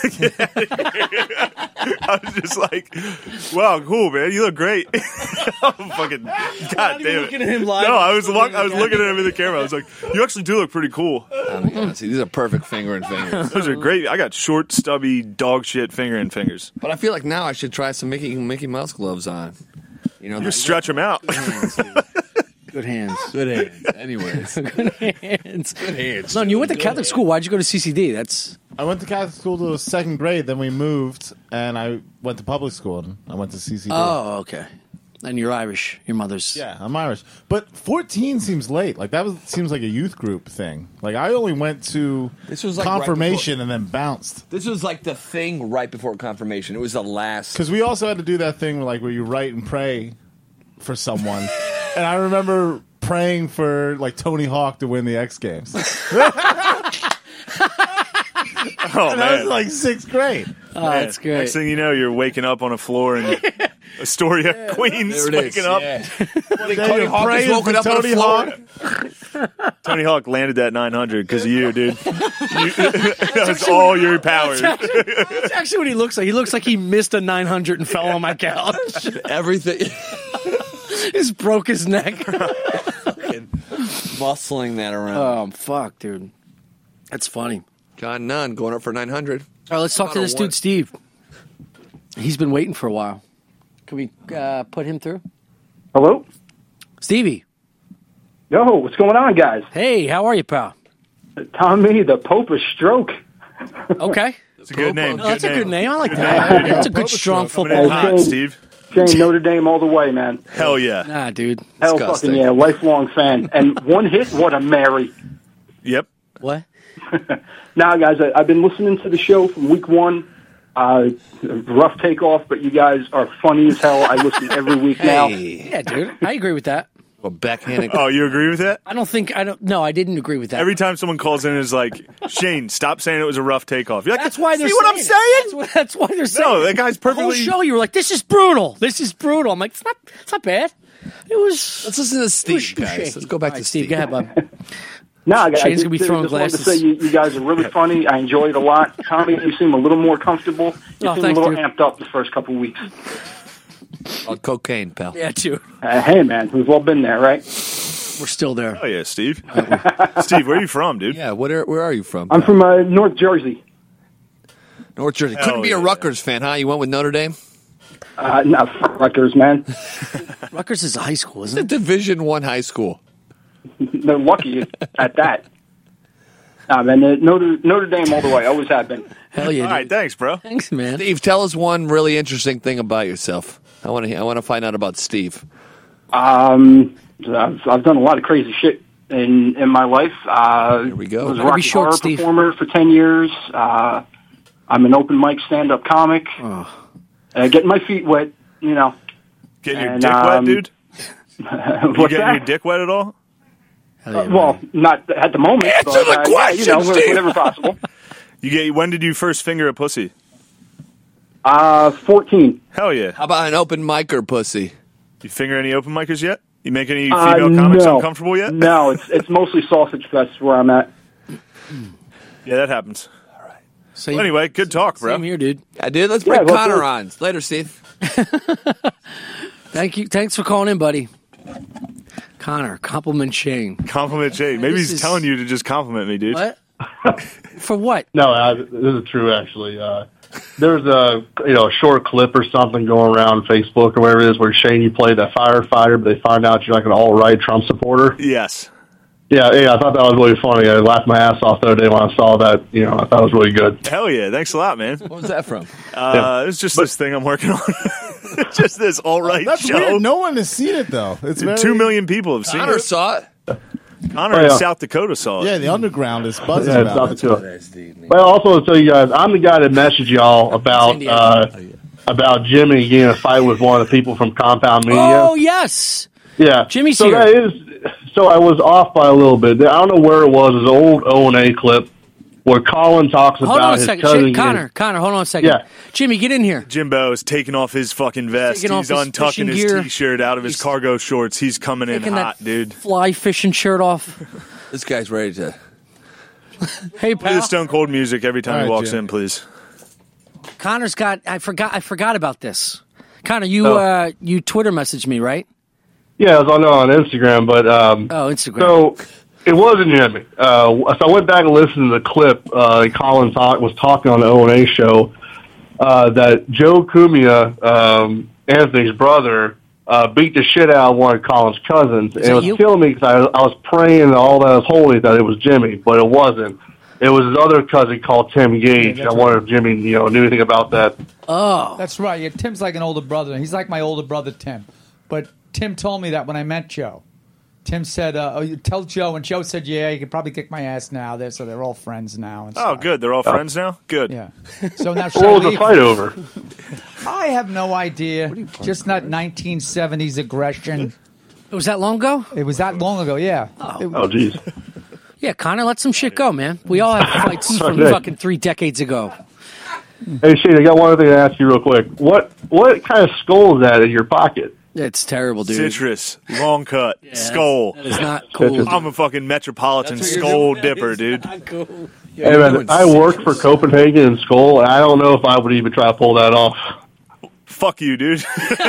I was just like, "Wow, cool, man. You look great." I'm fucking God even damn it. looking at him live. No, I was look, I was looking at him in the camera. I was like, "You actually do look pretty cool." See, these are perfect fingering fingers. Those are great. I got short, stubby, dog shit fingering fingers. But I feel like now I should try some Mickey Mickey Mouse gloves on. You know, You stretch them out. Good hands. good hands. Anyways, Good hands. good hands. No, you went to Catholic school. Why'd you go to C C D? That's I went to Catholic school to the second grade, then we moved, and I went to public school, and I went to C C D. oh, okay. And you're Irish. Your mother's. Yeah, I'm Irish. But fourteen seems late. Like, that was seems like a youth group thing. Like, I only went to This was, like, right confirmation and then bounced. This was like the thing right before confirmation. It was the last. Because we also had to do that thing where, like, where you write and pray for someone. And I remember praying for, like, Tony Hawk to win the X Games. Oh And that was man, like sixth grade. Oh, Man. that's great. Next thing you know, you're waking up on a floor in Astoria, Queens, There it is. waking up. Yeah. Tony Tony Hawk praying is woken for up on the Tony floor. Hawk. Tony Hawk landed that nine hundred because of you, dude. You, that was all your powers. That's actually what he looks like. He looks like he missed a nine hundred and fell on my couch. Everything. Just broke his neck. Muscling that around. Oh, fuck, dude. That's funny. John Nunn going up for nine hundred. All right, let's talk to Not a this one. dude, Steve. He's been waiting for a while. Can we uh, put him through? Hello? Stevie. Yo, what's going on, guys? Hey, how are you, pal? Tommy, the Pope of Stroke. Okay. It's a good name. Oh, that's a good name. I like Good that. name. That's a good, strong Coming football in name. hot, Steve. Shane Notre Dame all the way, man. Hell yeah. Nah, dude. Hell Disgusting. fucking yeah, lifelong fan. And one hit, what a Mary. Yep. What? Now, guys, I, I've been listening to the show from week one. Uh, rough takeoff, but you guys are funny as hell. I listen every week now. Hey. Yeah, dude. I agree with that. Well, backhanded. Oh, you agree with that? I don't think I don't. No, I didn't agree with that. Every time someone calls in and is like, Shane, stop saying it was a rough takeoff. You're like, That's why they're see what I'm saying saying? it. That's, what, that's why they're saying No, it. that guy's The whole perfectly. show, you were like, "This is brutal. This is brutal." I'm like, "It's not. It's not bad." It was. Let's listen to it was Steve, shaky. guys. Let's go back All to right, Steve. Go ahead, bud. No, I, I Shane's just, gonna be just throwing wanted glasses. to say you, you guys are really funny. I enjoy it a lot. Tommy, you seem a little more comfortable. You Oh, seem thanks, a little dude. amped up the first couple weeks. Oh, cocaine, pal. Yeah, dude. Uh, hey, man, we've all been there, right? We're still there. Oh, yeah, Steve. Steve, where are you from, dude? Yeah, what are, where are you from? I'm from uh, North Jersey. North Jersey. Hell Couldn't be a yeah. Rutgers fan, huh? You went with Notre Dame? Uh, no, fuck Rutgers, man. Rutgers is a high school, It's isn't a it? Division One high school. They're lucky at that. Nah, man, uh, Notre, Notre Dame all the way. Always have been. Hell yeah. All right, dude. thanks, bro. Thanks, man. Steve, tell us one really interesting thing about yourself. I want to. I want to find out about Steve. Um, I've, I've done a lot of crazy shit in in my life. Uh, Here we go. I was a Better be rock short, horror Steve. performer for ten years. Uh, I'm an open mic stand-up comic. Oh. Uh, getting my feet wet, you know. Getting your And, dick wet, um, dude? You What's getting that? your dick wet at all? Hell yeah, Uh, well, not at the moment. Answer but, the uh, question, yeah, you know, Steve. whenever possible. You get. When did you first finger a pussy? Uh, fourteen. Hell yeah. How about an open micer pussy? You finger any open micers yet? You make any Uh, female comics no. uncomfortable yet? No, it's it's mostly sausage fest where I'm at. Yeah, that happens. Same, Well, anyway, good talk, bro. same here, dude. I did. Let's Yeah, bring let's Connor do it. on. Later, Steve. Thank you. Thanks for calling in, buddy. Connor, compliment Shane. Compliment Jay. Maybe This he's is- telling you to just compliment me, dude. What? For what? No, uh, this is true. Actually, uh, there's a you know a short clip or something going around Facebook or whatever it is where Shane you played that firefighter, but they find out you're like an all right Trump supporter. Yes. Yeah, yeah, I thought that was really funny. I laughed my ass off the other day when I saw that. You know, I thought it was really good. Hell yeah. Thanks a lot, man. What was that from? Uh, It's just this thing I'm working on. It's just this all right That's show. weird. No one has seen it, though. It's very, Two million people have seen Connor it. saw it. Connor Oh, in yeah. South Dakota saw it. Yeah, the underground is buzzing Yeah, about South it. Dakota. Well, also to tell you guys, I'm the guy that messaged y'all about uh, about Jimmy getting in a fight with one of the people from Compound Media. Oh yes, yeah, Jimmy's so here. that is. So I was off by a little bit. I don't know where it was. It was an old O and A clip where Colin talks Hold about on a his second, cousin. Shit, Connor. getting- Connor, hold on a second. Yeah. Jimmy, get in here. Jimbo is taking off his fucking vest. Taking He's off his untucking fishing his gear. t-shirt out of his He's cargo shorts. He's coming in Taking hot, that dude. fly fishing shirt off. This guy's ready to. Hey, Play the pal. Stone Cold music every time All he right, walks Jim. in, please. Connor's got. I forgot. I forgot about this. Connor, you Oh. uh, you Twitter messaged me, right? Yeah, it was on on Instagram, but um, Oh, Instagram. so it wasn't Jimmy. Uh, so I went back and listened to the clip. Uh, Colin talk, was talking on the O and A show uh, that Joe Cumia, um, Anthony's brother, uh, beat the shit out of one of Colin's cousins, and that it was you? killing me because I, I was praying that all that was holy that it was Jimmy, but it wasn't. It was his other cousin called Tim Gage. Yeah, that's I wonder if Jimmy, you know, knew anything about that. oh, That's right. Yeah, Tim's like an older brother. He's like my older brother, Tim. But Tim told me that when I met Joe. Tim said, uh, "Oh, you tell Joe," and Joe said, "Yeah, you can probably kick my ass now." They're, so they're all friends now. And Oh, stuff. good. They're all friends now? Good. Yeah. So now, What was the Charlie- fight over? I have no idea. Just not nineteen seventies aggression. was that long ago? It was that long ago. Yeah. It- Oh, jeez. Yeah, Connor, let some shit go, man. We all have fights from Okay. fucking three decades ago. Hey, Shane, I got one other thing to ask you real quick. What what kind of skull is that in your pocket? It's terrible, dude. Citrus, long cut, skull. That is not cool. I'm a fucking metropolitan That's what you're skull doing? dipper, dude. Not cool. Yeah, Hey, you're man, doing I work for Copenhagen and Skull, and I don't know if I would even try to pull that off. Fuck you, dude.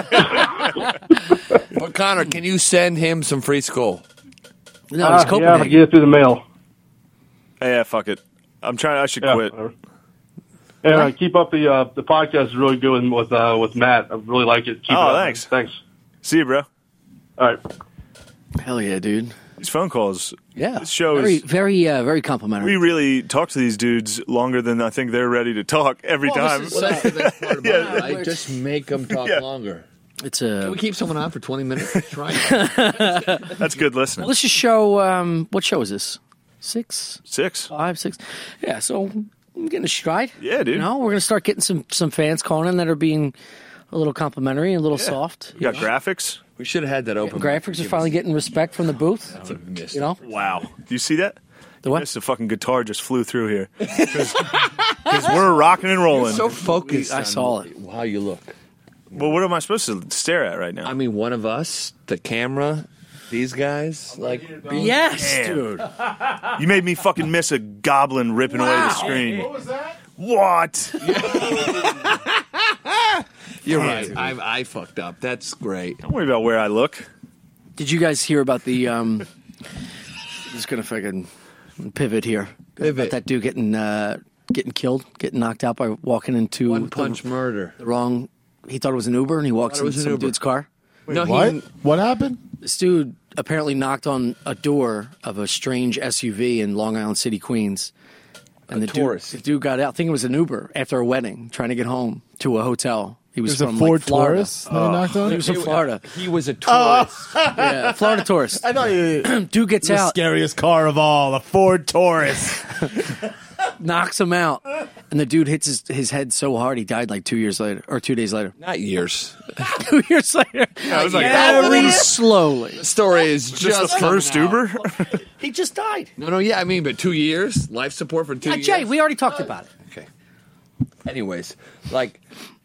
But Connor, can you send him some free skull? No, Uh, it's yeah, Copenhagen. I get it through the mail. yeah, fuck it. I'm trying. I should Yeah, quit. whatever. And uh, keep up the uh, the podcast is really good with uh, with Matt. I really like it. Keep Oh, it up, thanks. man. Thanks. See you, bro. All right. Hell yeah, dude. These phone calls. Yeah. This show very, is. very, uh, very complimentary. We really talk to these dudes longer than I think they're ready to talk every Well, time. this Well, that's the best part about Yeah. it, right? Just make them talk Yeah. longer. It's a. Can we keep someone on for twenty minutes? Try. That's good listening. Well, let's just show. Um, what show is this? Six, Six. five, six. Yeah. So I'm getting a stride. Yeah, dude. You know, we're gonna start getting some some fans calling in that are being a little complimentary and a little soft. We got graphics. We should have had that open. Graphics are finally getting respect from the booth. That's what we missed. You know, Wow. Do you see that? the what? Missed a fucking guitar just flew through here. Because we're rocking and rolling. So focused. I on saw it. How you look. Well, what am I supposed to stare at right now? I mean, one of us, the camera, these guys, like. Yes, Damn. dude. You made me fucking miss a goblin ripping away the screen. What was that? What? You're right. I, I fucked up. That's great. Don't worry about where I look. Did you guys hear about the? Um, I'm just gonna fucking pivot here. Pivot. About that dude getting uh, getting killed, getting knocked out by walking into One the- punch murder. the wrong. He thought it was an Uber, and he walks Thought it into was an some Uber. dude's car. no, What? he. What happened? This dude apparently knocked on a door of a strange S U V in Long Island City, Queens. And A the Taurus. dude, the dude got out. I think it was an Uber after a wedding, trying to get home to a hotel. He was There's from a Ford like, Florida. Taurus that he knocked on? He was from Florida. He was a tourist. Yeah, Florida tourist. I thought you Dude gets the out, scariest car of all, a Ford Taurus. knocks him out, and the dude hits his, his head so hard he died like two years later or two days later. Not years. Two years later, I was like, very slowly. The story is just, just the first coming out. Uber? He just died. No, no, yeah, I mean, but two years life support for two Yeah, years. Jay, we already talked about it. Okay. Anyways, like,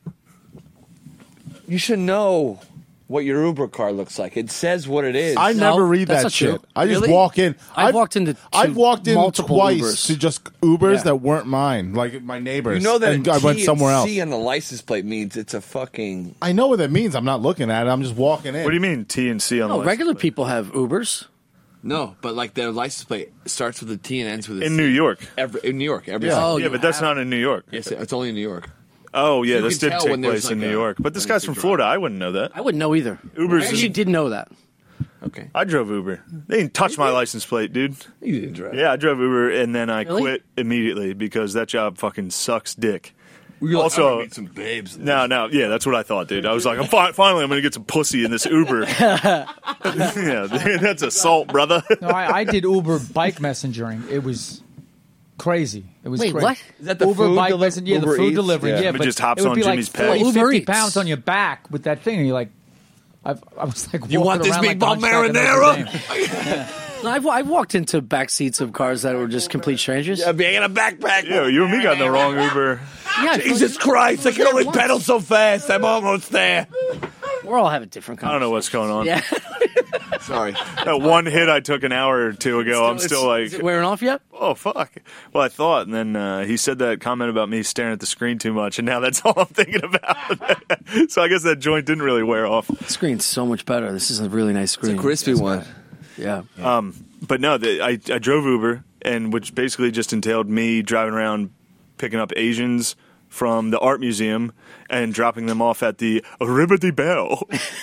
you should know what your Uber car looks like. It says what it is. I No, never read that's that not shit. true. I just Really? walk in. I've walked into two- I've walked in multiple twice Ubers. to just Ubers Yeah. that weren't mine, like my neighbors. you know that and I went T and somewhere else. C on the license plate means it's a fucking. I know what that means. I'm not looking at it. I'm just walking in. What do you mean T and C on the No, license regular plate? people have Ubers. No, but like their license plate starts with a T and ends with a In C. New York. Every, in New York. Every Yeah. single- Oh, Yeah, you but that's have- not in New York. Yes, it's only in New York. Oh, yeah, You this can did tell take when there's place in like New a- York. But this when guy's it's from a drive. Florida. I wouldn't know that. I wouldn't know either. Uber's I actually in- did know that. Okay. I drove Uber. They didn't touch my license plate, dude. You didn't drive. Yeah, I drove Uber, and then I Really? quit immediately because that job fucking sucks dick. You're like, Also- I'm gonna meet some babes. No, no, yeah, that's what I thought, dude. I was like, I'm fi- finally, I'm gonna get some pussy in this Uber. yeah, that's assault, brother. No, I, I did Uber bike messengering. It was crazy. It was Wait, crazy. what? Is that the Uber food bike deli- messenger? Yeah, Uber the food Eats? delivery. Yeah. Yeah, It but just hops it would on be Jimmy's like pad. forty, Uber fifty Eats. pounds on your back with that thing, and you're like, I've, I was like, You want walking this around like meatball the Hunchback of Notre marinara? Dame. No, I've, I've walked into back seats of cars that were just complete strangers. Yeah, being in a backpack. Yo, you and me got in the wrong Uber. Yeah, I feel Jesus like Christ! I can only once. pedal so fast. I'm almost there. We're all having different. I don't know what's going on. Yeah, Sorry. That one hit I took an hour or two ago, I'm still like, is it wearing off yet? oh, fuck. Well, I thought, and then uh, he said that comment about me staring at the screen too much, and now that's all I'm thinking about. So I guess that joint didn't really wear off. The screen's so much better. This is a really nice screen. It's a crispy one. Yeah. Um, but no, the, I, I drove Uber, and which basically just entailed me driving around picking up Asians from the art museum and dropping them off at the Liberty Bell.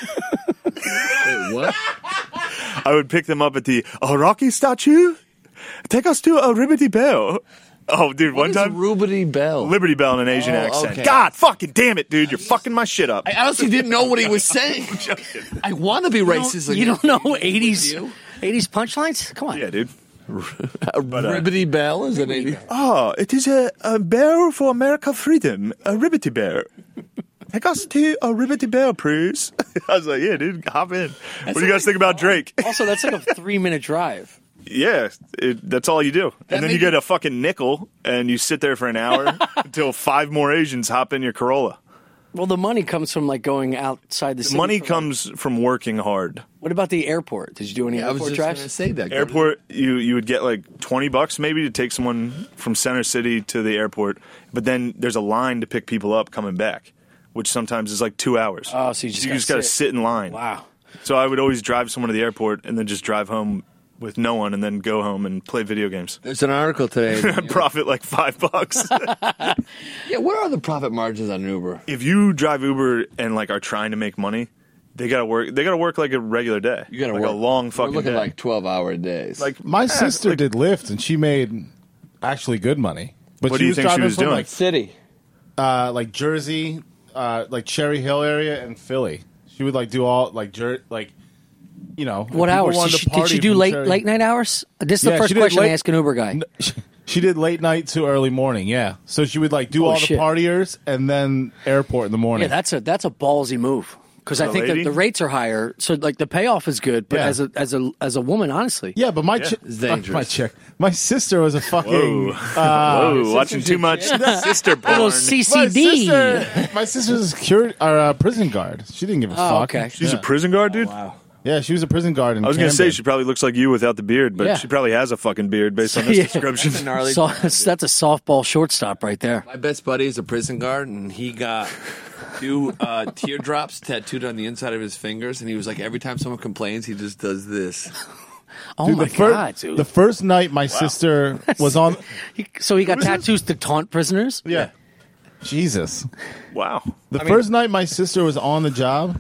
Wait, what? I would pick them up at the uh, Rocky statue. Take us to a Liberty Bell. Oh, dude, What one is time. Liberty Bell? Liberty Bell in an Asian Oh, accent. okay. God fucking damn it, dude. You're fucking my shit up. I honestly didn't know what he was saying. I want to be racist. You don't against know you. eighties You? eighties punchlines? Come on. Yeah, dude. A Ribbity Bell is an eighty. Oh, it is a, a bear for America freedom. A Ribbity Bear. Take us to a Ribbity Bear, please. I was like, yeah, dude, hop in. What do you guys think about Drake? Also, that's like a three minute drive. Yeah, it, that's all you do. That And then may you be- get a fucking nickel, and you sit there for an hour until five more Asians hop in your Corolla. Well, the money comes from like going outside the, The city. money for, like- comes from working hard. What about the airport? Did you do any Yeah, I was airport just going drives? to say that. Airport, you you would get like twenty bucks maybe to take someone from Center City to the airport, but then there's a line to pick people up coming back, which sometimes is like two hours. Oh, so you just you gotta just got to sit. sit in line. Wow. So I would always drive someone to the airport and then just drive home with no one, and then go home and play video games. There's an article today. Profit like five bucks. Yeah, what are the profit margins on Uber? If you drive Uber and like are trying to make money, they gotta work. They gotta work like a regular day. You got to like work a long fucking We're looking day. like twelve hour days. Like My eh, sister like- did Lyft, and she made actually good money. But What she do you was think she driving was from, doing? Like, City. uh, like Jersey, uh, like Cherry Hill area, and Philly. She would like do all like jer- like, you know. if What people hours? wanted Did to she, did party she do from late Cherry- late night hours? This is the Yeah, first she did question I late- ask an Uber guy. She did late night to early morning. Yeah, so she would like do Oh, all shit. the partiers and then airport in the morning. Yeah, that's a that's a ballsy move because I The think that lady? the rates are higher, so like the payoff is good. But Yeah. as a as a as a woman, honestly, Yeah, but my chi- It's dangerous. my chick, my sister was a fucking. Whoa, Uh, Whoa watching too much sister a porn. little C my C D. sister, my sister's a security or uh, prison guard. She didn't give a Oh, fuck. okay. She's a prison guard, dude. Wow. Yeah, she was a prison guard. In I was gonna say Camden. she probably looks like you without the beard, but Yeah. she probably has a fucking beard based on this Yeah. description. That's a gnarly. So that's a softball shortstop right there. My best buddy is a prison guard, and he got two uh, teardrops tattooed on the inside of his fingers. And he was like, every time someone complains, he just does this. Oh Dude, my the fir- god, dude! The first night my sister was on. He- so he got tattoos to taunt prisoners. Yeah. Jesus. Wow. The first night my sister was on the job,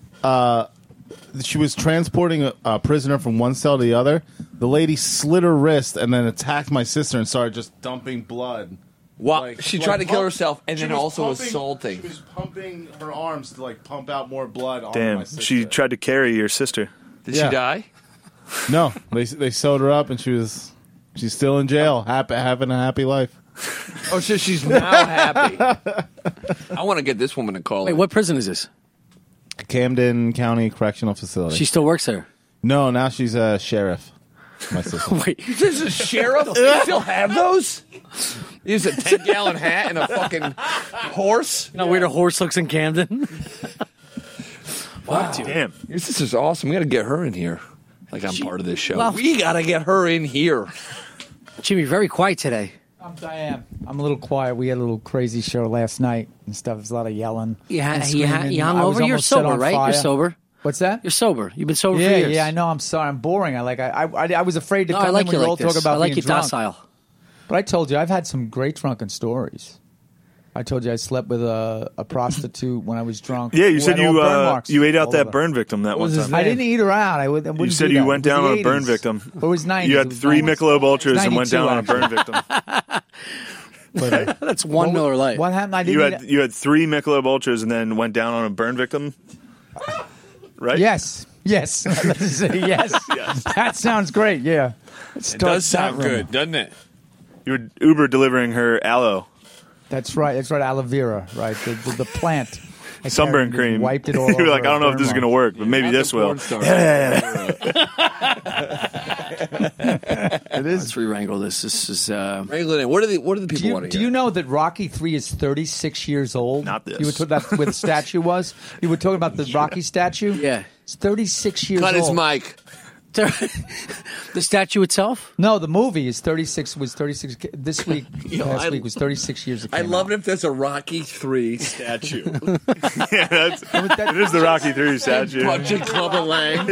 uh, she was transporting a, a prisoner from one cell to the other. The lady slit her wrist and then attacked my sister and started just dumping blood. Wow. Like- she like tried to kill pump- herself and she then was also pumping- assaulting. She was pumping her arms to like pump out more blood on my Damn, sister. she tried to carry your sister. Did Yeah. she die? No, they they sewed her up and she was she's still in jail, happy, having a happy life. Oh, so she's now happy. I want to get this woman a call. Wait, what prison is this? Camden County Correctional Facility. She still works there. no, now she's a sheriff. My sister. Wait, This is a sheriff? They still have those? Use a ten gallon hat and a fucking horse? you know where the horse looks in Camden? Wow. Damn. Your sister's awesome. We got to get her in here. Like I'm part of this show. Well- we got to get her in here. Jimmy, very quiet today. I'm, I am. I'm a little quiet. We had a little crazy show last night and stuff. There's a lot of yelling. You, ha- and you, ha- screaming. you hung I was over? You're almost set sober, on right? fire. You're sober. What's that? You're sober. You've been sober yeah, for years. yeah. I know. I'm sorry. I'm boring. I like. I. I, I was afraid to No, come I like in you when you all like this. talk about I like being you drunk. docile. But I told you I've had some great drunken stories. I told you I slept with a, a prostitute when I was drunk. Yeah, you who said had all you burn uh, marks you ate out all that over. burn victim that What one was his time. name? I didn't eat her out. I, would, I wouldn't You said do you that. went It was down the on a burn eighties. victim. It was nineties. You It had was three nineties. Michelob Ultras and went ninety-two, down on a burn actually. victim. But, uh, That's one Miller Lite. What happened? I didn't. You eat had it. you had three Michelob Ultras and then went down on a burn victim, right? Yes. Yes. Let's say yes. Yes. That sounds great. Yeah. It does sound good, doesn't it? You were Uber delivering her aloe. That's right. That's right. Aloe vera. Right. The, the, the plant. I Sunburn carried it, cream. Wiped it all You were over like, I don't know if burn this is going to marks. work, but maybe Not this the will. porn star. It is. Let's re-wrangle this. This is uh, Wrangle it in. What do the What do the Do people you, want to do hear? you know that Rocky three is thirty-six years old? Not this. You were talking about where the statue was? You were talking about the Rocky statue? yeah. It's thirty-six years Cut old. his mic. The statue itself. No, the movie is thirty-six. Was thirty-six this week? Yo, last I- week was thirty-six years. It I came love out. it if there's a Rocky three statue. Yeah, that's, it is the Rocky three statue. Punching Club of Lang.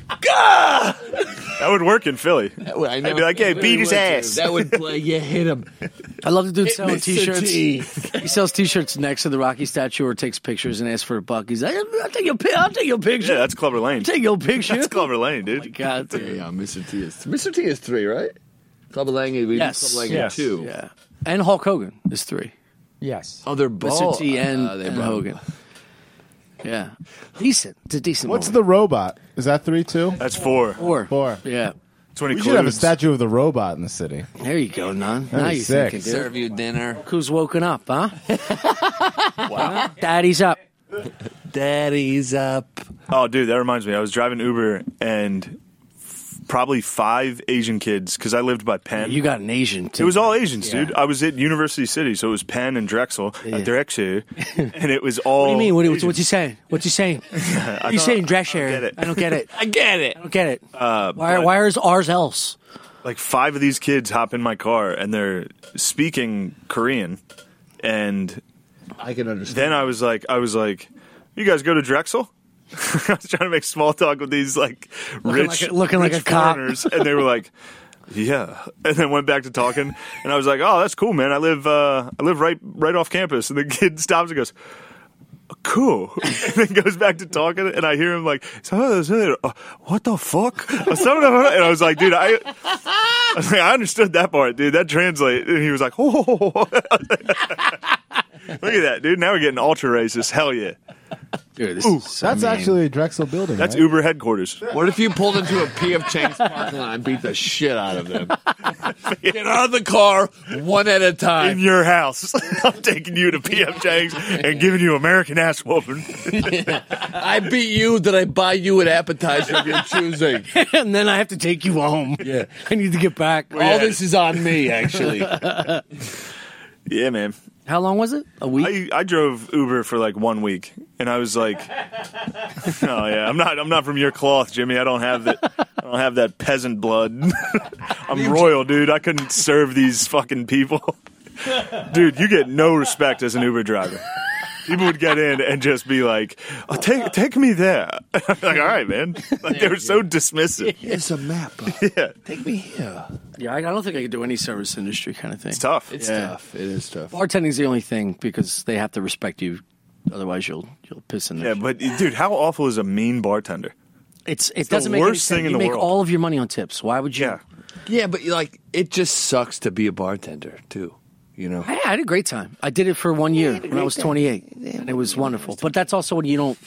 That would work in Philly. I know. I'd be like, hey, beat his ass. That would play. Yeah, hit him. I love the dude Hit selling Mister T-shirts. T. He sells T-shirts next to the Rocky statue or takes pictures and asks for a buck. He's like, I'll take your, pi- I'll take your picture. Yeah, that's Clover Lane. Take your picture. That's Clover Lane, Oh dude. my God, Yeah, dude. yeah, Mister T is Mister T is three, right? Club of Lang. We did Yes. Club of Lang Yes. two. Yeah. And Hulk Hogan is three. Yes. Oh, they're Mister both. T and, Uh, they and both- Hogan. Yeah. Decent. It's a decent what's movie. the robot? Is that three too? That's four. Four. Four. Yeah. That's when he We should have a colludes. statue of the robot in the city. There you go, Nun. That'd Now be you're sick. thinking, dude. Serve you dinner. Who's woken up, huh? Wow. Daddy's up. Daddy's up. Oh, dude, that reminds me. I was driving Uber and f- probably five Asian kids because I lived by Penn. You got an Asian, too. It was all Asians, Yeah. dude. I was at University City, so it was Penn and Drexel, Yeah. at Drexel, and it was all. What do you mean? What, what, Asians. what you saying? What you saying? What you thought- saying, dress I don't area? get it. I don't get it. I get it. I don't get it. Uh, why, but, why is ours else? like five of these kids hop in my car and they're speaking Korean, and I can understand. then I was like, I was like, you guys go to Drexel? I was trying to make small talk with these like Looking rich, like a- looking like rich a cop. foreigners, and they were like, "Yeah," and then went back to talking, and I was like, "Oh, that's cool, man. I live, uh, I live right, right off campus." And the kid stops and goes, "Cool," and then goes back to talking, and I hear him like, "Uh, "What the fuck?" And I was like, "Dude, I." I was like, I understood that part, dude. That translates. And he was like, "Oh." Look at that, dude. Now we're getting ultra racist. Hell yeah. Dude, this Ooh, is so That's mean. actually a Drexel building. That's right? Uber headquarters. What if you pulled into a P F Chang's parking lot and beat the shit out of them? Get out of the car, one at a In time. your house. I'm taking you to P F Chang's and giving you American ass whooping. I beat you, then I buy you an appetizer of your choosing. And then I have to take you home. Yeah. I need to get back. All this is on me, actually. Yeah, man. How long was it? A week? I, I drove Uber for like one week, and I was like, "Oh yeah, I'm not. I'm not from your cloth, Jimmy. I don't have that. I don't have that peasant blood. I'm royal, dude. I couldn't serve these fucking people, dude. You get no respect as an Uber driver. People would get in and just be like, oh, "Take, take me there." I'm like, "All right, man." Like they were so dismissive. It's a map. Yeah, Take me here. Yeah, I I don't think I could do any service industry kind of thing. it's tough. It's Yeah. tough. It is tough. Bartending's the only thing because they have to respect you. Otherwise, you'll you'll piss in their Yeah, but dude, how awful is a mean bartender? It's it the doesn't make any worst sense. thing in You the make world. all of your money on tips. Why would you? Yeah. Yeah, but like, it just sucks to be a bartender, too. You know? I, I had a great time. I did it for one year when I was twenty-eight, and it was wonderful. But that's also when you don't.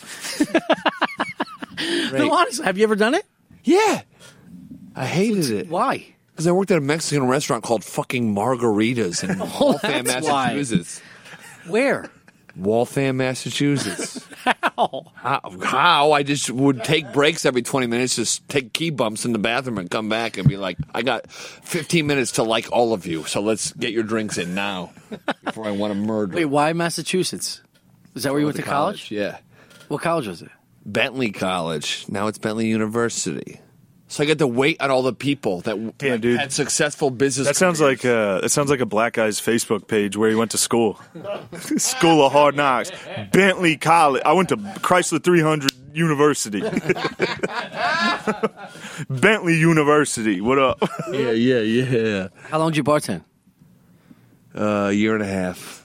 No, honestly, have you ever done it? Yeah. I hated it. Why? Because I worked at a Mexican restaurant called fucking Margaritas in Waltham, that's why. Massachusetts. Where? Waltham, Massachusetts. How? How? How? I just would take breaks every twenty minutes, just take key bumps in the bathroom and come back and be like, I got fifteen minutes to like all of you, so let's get your drinks in now before I want to murder. Wait, why Massachusetts? Is that where you went to college? Yeah. What college was it? Bentley College. Now it's Bentley University. So I get to wait on all the people that Yeah, like, dude. had successful business. That sounds careers. like uh, that sounds like a black guy's Facebook page where he went to school. School of Hard Knocks, Bentley College. I went to Chrysler three hundred University, Bentley University. What up? yeah, yeah, yeah. How long did you bartend? Uh, a year and a half.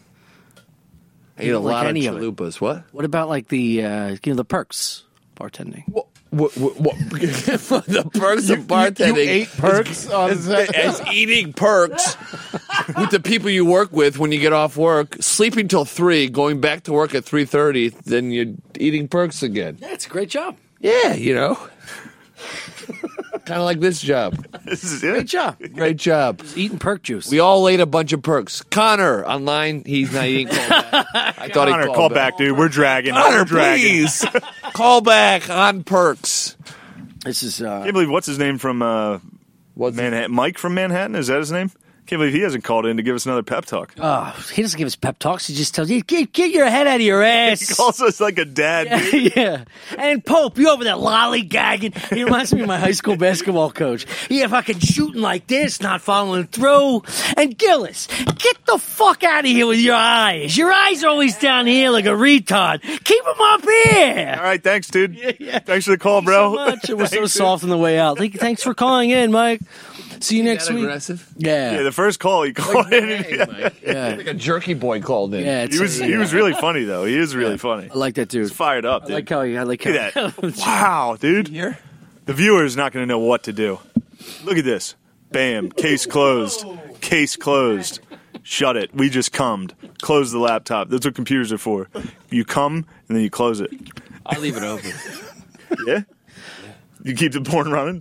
I ate You a don't like lot of any of it. chalupas. What? What about like the uh, you know the perks bartending? Well, What, what, what, the perks You- of bartending. you ate perks on as, set? as eating perks with the people you work with when you get off work, sleeping till three, going back to work at three thirty, then you're eating perks again. Yeah, it's a great job. Yeah, you know. Kind of like this job. This is Great it. job. Great job. Eating perk juice. We all ate a bunch of perks. Connor online, he's not eating. Call back. I thought Connor, he called call back. back, dude. We're dragging. Connor, We're dragging. please call back on perks. This is. Uh, Can't believe what's his name from uh, What's Manhattan. Mike from Manhattan. Is that his name? Can't believe he hasn't called in to give us another pep talk. uh, he doesn't give us pep talks. He just tells you, get, get your head out of your ass. He calls us like a dad. Yeah, dude. yeah. And Pope, you over there lollygagging. He reminds me of my high school basketball coach. Yeah, fucking shooting like this, not following through. And Gillis, get the fuck out of here with your eyes. Your eyes are always down here like a retard. Keep them up here. All right, thanks, dude. Yeah, yeah. Thanks for the call, bro. So much. It was so Thanks, dude. soft on the way out. Thank- Thanks for calling in, Mike. See you next That week. aggressive? Yeah. Yeah, the first call he called in. Hey, Mike. Yeah. Like a jerky boy called in. Yeah, it's, He was he was really funny though. He is really funny. I like that dude. He's fired up, I dude. like how he, I like how Look at that. Wow, dude. Here? The viewer is not going to know what to do. Look at this. Bam. Case closed. Case closed. Shut it. We just cummed. Close the laptop. That's what computers are for. You cum and then you close it. I'll leave it open. Yeah? You keep the porn running?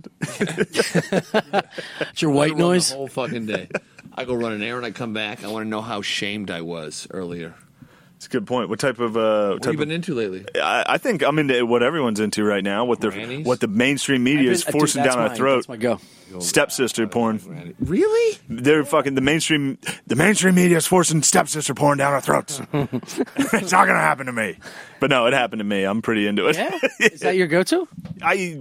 It's your white noise. The whole fucking day. I go run an errand. I come back. I want to know how shamed I was earlier. It's a good point. What type of... Uh, What have type you been of into lately? I, I think I'm into what everyone's into right now. What the Grannies? what the mainstream media is I've been- forcing dude, that's down our mine. throat. That's my go. Stepsister porn. Really? They're fucking the mainstream. The mainstream media is forcing stepsister porn down our throats. It's not gonna happen to me. But no, it happened to me. I'm pretty into it. Yeah? Is that your go-to? I.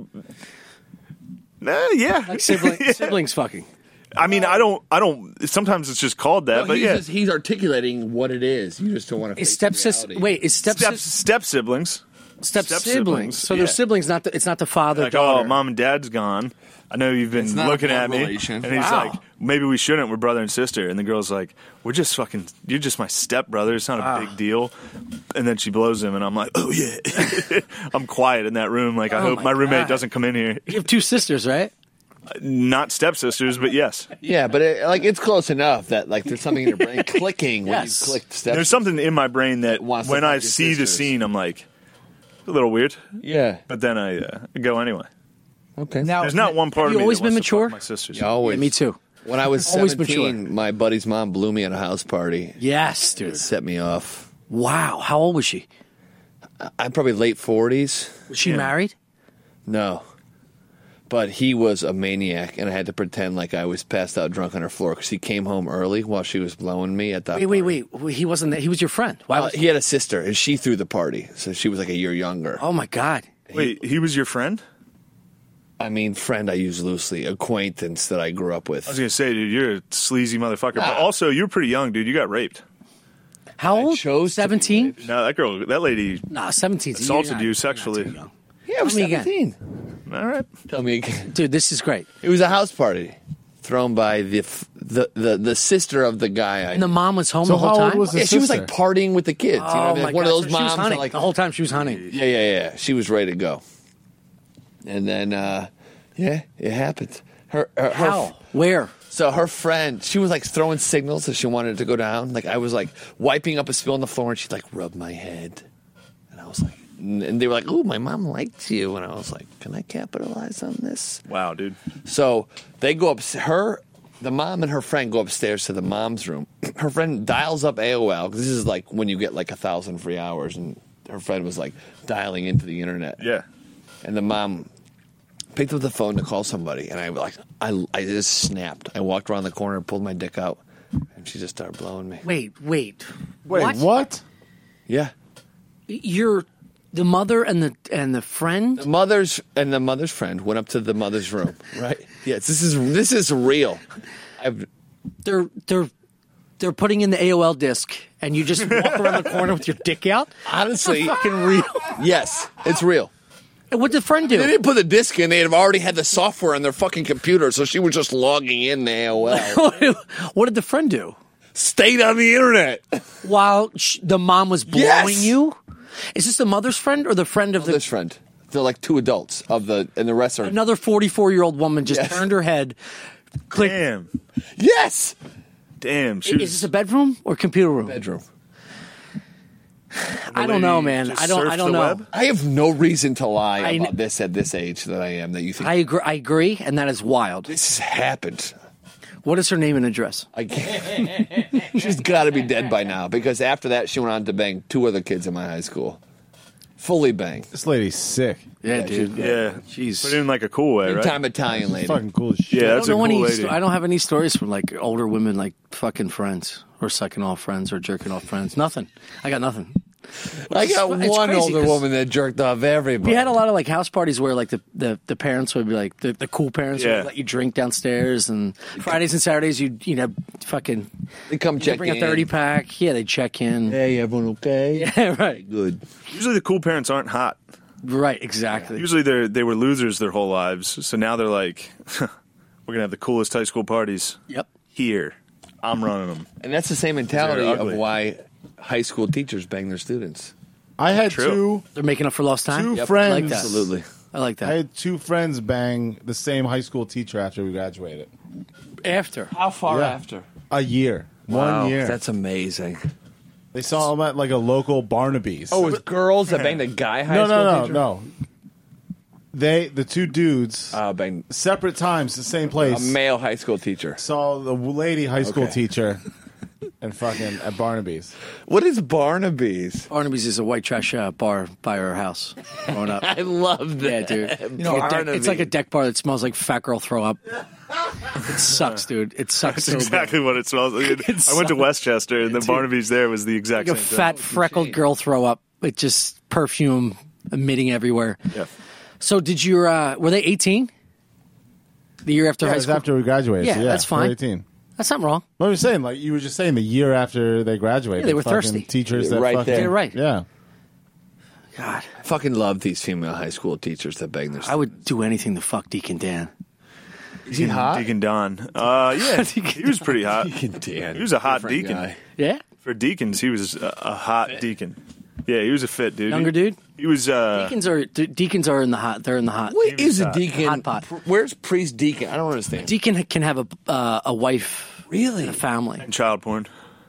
Uh, yeah. Like sibling, siblings fucking. I mean, I don't. I don't. Sometimes it's just called that. No, but he's, yeah, just, he's articulating what it is. You just don't want to Is face step the sis? reality. Wait, is step step sis- step siblings. step, step siblings? siblings, So yeah. they're siblings. Not the, it's not the father Like, daughter. oh, mom and dad's gone. I know you've been It's not a looking blood at me, relation. and he's Wow. like, maybe we shouldn't. We're brother and sister. And the girl's like, we're just fucking. You're just my step brother. It's not a Wow. big deal. And then she blows him, and I'm like, oh yeah. I'm quiet in that room. Like I Oh, hope my my roommate God. doesn't come in here. You have two sisters, right? Not stepsisters, but yes. Yeah, but it, like it's close enough that like there's something in your brain clicking Yes. when you click step. There's something in my brain that Wants to when fuck I your see the sisters. scene, I'm like, a little weird. Yeah. But then I uh, go anyway. Okay. Now, There's not one part Have of you me always that been wants to fuck mature? my sisters. Yeah, always. Yeah, me too. When I was Always seventeen, mature. my buddy's mom blew me at a house party. Yes, dude. Set me off. Wow. How old was she? I'm probably late forties. Was she Yeah. married? No. But he was a maniac, and I had to pretend like I was passed out drunk on her floor because he came home early while she was blowing me at that Wait, wait, wait. Wait, He wasn't there. He was your friend. Why Uh, was he had a sister, and she threw the party, so she was like a year younger. Oh my God. Wait, he was your friend? I mean, friend I use loosely, acquaintance that I grew up with. I was gonna say, dude, you're a sleazy motherfucker. But Ah. also, you're pretty young, dude. You got raped. How old? chose to be seventeen? No, that girl, that lady. Nah, seventeen. Assaulted you sexually. Yeah, I was Tell me again. seventeen. All right. Tell me again. Dude, this is great. It was a house party thrown by the f- the the, the sister of the guy. I And the mom was home So the whole how old time? was the yeah, she was like sister? partying with the kids. Oh you know what I mean? my Like one God. of those So she was moms. that, hunting. like, the whole time she was hunting. yeah, yeah, yeah. She was ready to go. And then, uh, yeah, it happened. Her, her, her How? Where? So her friend, she was like throwing signals that she wanted it to go down. Like I was like wiping up a spill on the floor, and she'd like rub my head, and I was like, and they were like, "Oh, my mom liked you," and I was like, "Can I capitalize on this?" Wow, dude. So they go up. Her, the mom and her friend go upstairs to the mom's room. Her friend dials up A O L because this is like when you get like a thousand free hours, and her friend was like dialing into the internet. Yeah. And the mom picked up the phone to call somebody, and I like I I just snapped. I walked around the corner, pulled my dick out, and she just started blowing me. Wait, wait. Wait, what? what? Yeah. You're the mother and the and the friend? The mother's and the mother's friend went up to the mother's room. Right? Yes, this is this is real. I've They're they're they're putting in the A O L disc and you just walk around the corner with your dick out? honestly Fucking real. yes, it's real. And what did the friend They do? didn't put the disc in. They had already had the software on their fucking computer, so she was just logging in the A O L. What did the friend do? Stayed on the internet. While sh- the mom was blowing Yes. you? Is this the mother's friend or the friend of This the friend. They're like two adults of the, and the rest are Another forty-four-year-old woman just Yes. turned her head. Click. Damn. yes Damn. She Is was, this a bedroom or computer room? bedroom. I don't know, lady man. just I don't. I surfed don't the know. web? I have no reason to lie I about kn- this at this age that I am. That you think I agree. I agree, and that is wild. this has happened. What is her name and address? I can't. She's got to be dead by now because after that she went on to bang two other kids in my high school. Fully bang. This lady's sick. Yeah, dude. yeah. Jeez. But in like a cool way, Big right? time Italian lady. Fucking cool as shit. Yeah, I that's don't a know cool any. lady. I don't have any stories from like older women, like fucking friends or sucking off friends or jerking off friends. Nothing. I got nothing. I got It's one crazy older 'cause woman that jerked off everybody. We had a lot of like house parties where like the, the, the parents would be like the, the cool parents Yeah. would let you drink downstairs, and Fridays and Saturdays you you know fucking They come you check bring in. a thirty pack. Yeah, they check in. Hey, everyone okay? Yeah, right, Good. Usually the cool parents aren't hot. right, exactly. Usually they they were losers their whole lives. So now they're like, we're going to have the coolest high school parties Yep. here. I'm running them. And that's the same mentality They're of ugly. why high school teachers bang their students. I had True. two They're making up for lost time. two Yep. friends. I like that. Absolutely. I like I that. had two friends bang the same high school teacher after we graduated. After How far Yeah. after? A year. Wow, One year. That's amazing. They saw him at like a local Barnaby's. Oh, it's girls that banged a guy high no, school no, no, teacher? no. They, the two dudes, Uh, banged separate times, the same a place, male high school teacher. saw the lady high school Okay. teacher and fucking at Barnaby's. What is Barnaby's? Barnaby's is a white trash uh, bar by our house growing up. I love Yeah, that. dude. You know, It's a deck- it's like a deck bar that smells like fat girl throw up. It sucks, dude. It sucks That's so exactly what it smells like. It I went to sucks. Westchester, and the Barnaby's there was the exact bad. Like a same fat thing. freckled girl throw up. It just perfume emitting everywhere. Yeah. So did you? Uh, were they eighteen? The year after Yeah, high it was school. after we graduated. Yeah, so yeah, that's fine. we're eighteen. That's not wrong. What were you saying? Like you were just saying, the year after they graduated, Yeah, they were fucking thirsty. Teachers You're that right fucking, there. You're right. Yeah. God, I fucking love these female high school teachers that bang their students. I would do anything to fuck Deacon Dan. Is he hot? Deacon Don. Uh, yeah, he was pretty hot. Deacon Dan. He was a hot Different deacon. guy. Yeah, For deacons, he was a, a hot deacon. Yeah, he was a fit dude. younger dude. He was. Uh, Deacons are de- deacons are in the hot. They're in the hot. What is a hot. deacon? Hot pot. Pr- Where's priest deacon? I don't understand. Deacon can have a uh, a wife, Really? and a family. and child porn.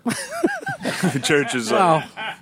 The church is. Wow.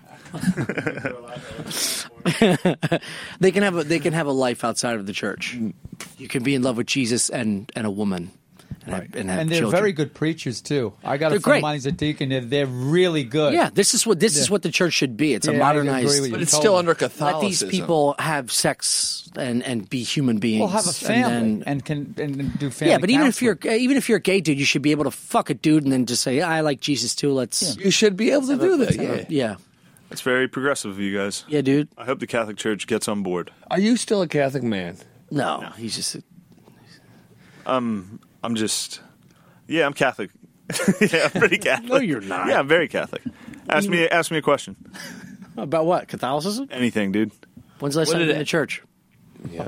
Uh, they can have a they can have a life outside of the church. You can be in love with Jesus and, and a woman, and have, and have And they're children. very good preachers too. I got They're a friend great. of mine who's a deacon. They're, they're really good. Yeah, this is what this is Yeah. what the church should be. It's a Yeah, I agree modernized. with you. But it's Totally. still under Let Catholicism. these people have sex and, and be human beings. Well, have a family and, and, then- can and, and do family. yeah, but even if counseling. you're even if you're a gay dude, you should be able to fuck a dude and then just say, "I like Jesus too." Let's You should be able to do that. yeah, Yeah. yeah, That's very progressive of you guys. yeah, dude. I hope the Catholic Church gets on board. Are you still a Catholic man? No, he's just. I'm just. Yeah, I'm Catholic. Yeah, I'm pretty Catholic. No, you're not. Yeah, I'm very Catholic. Ask me. Ask me a question. About what? Catholicism? Anything, dude. When's the last What time you've did been it- to church? Yeah.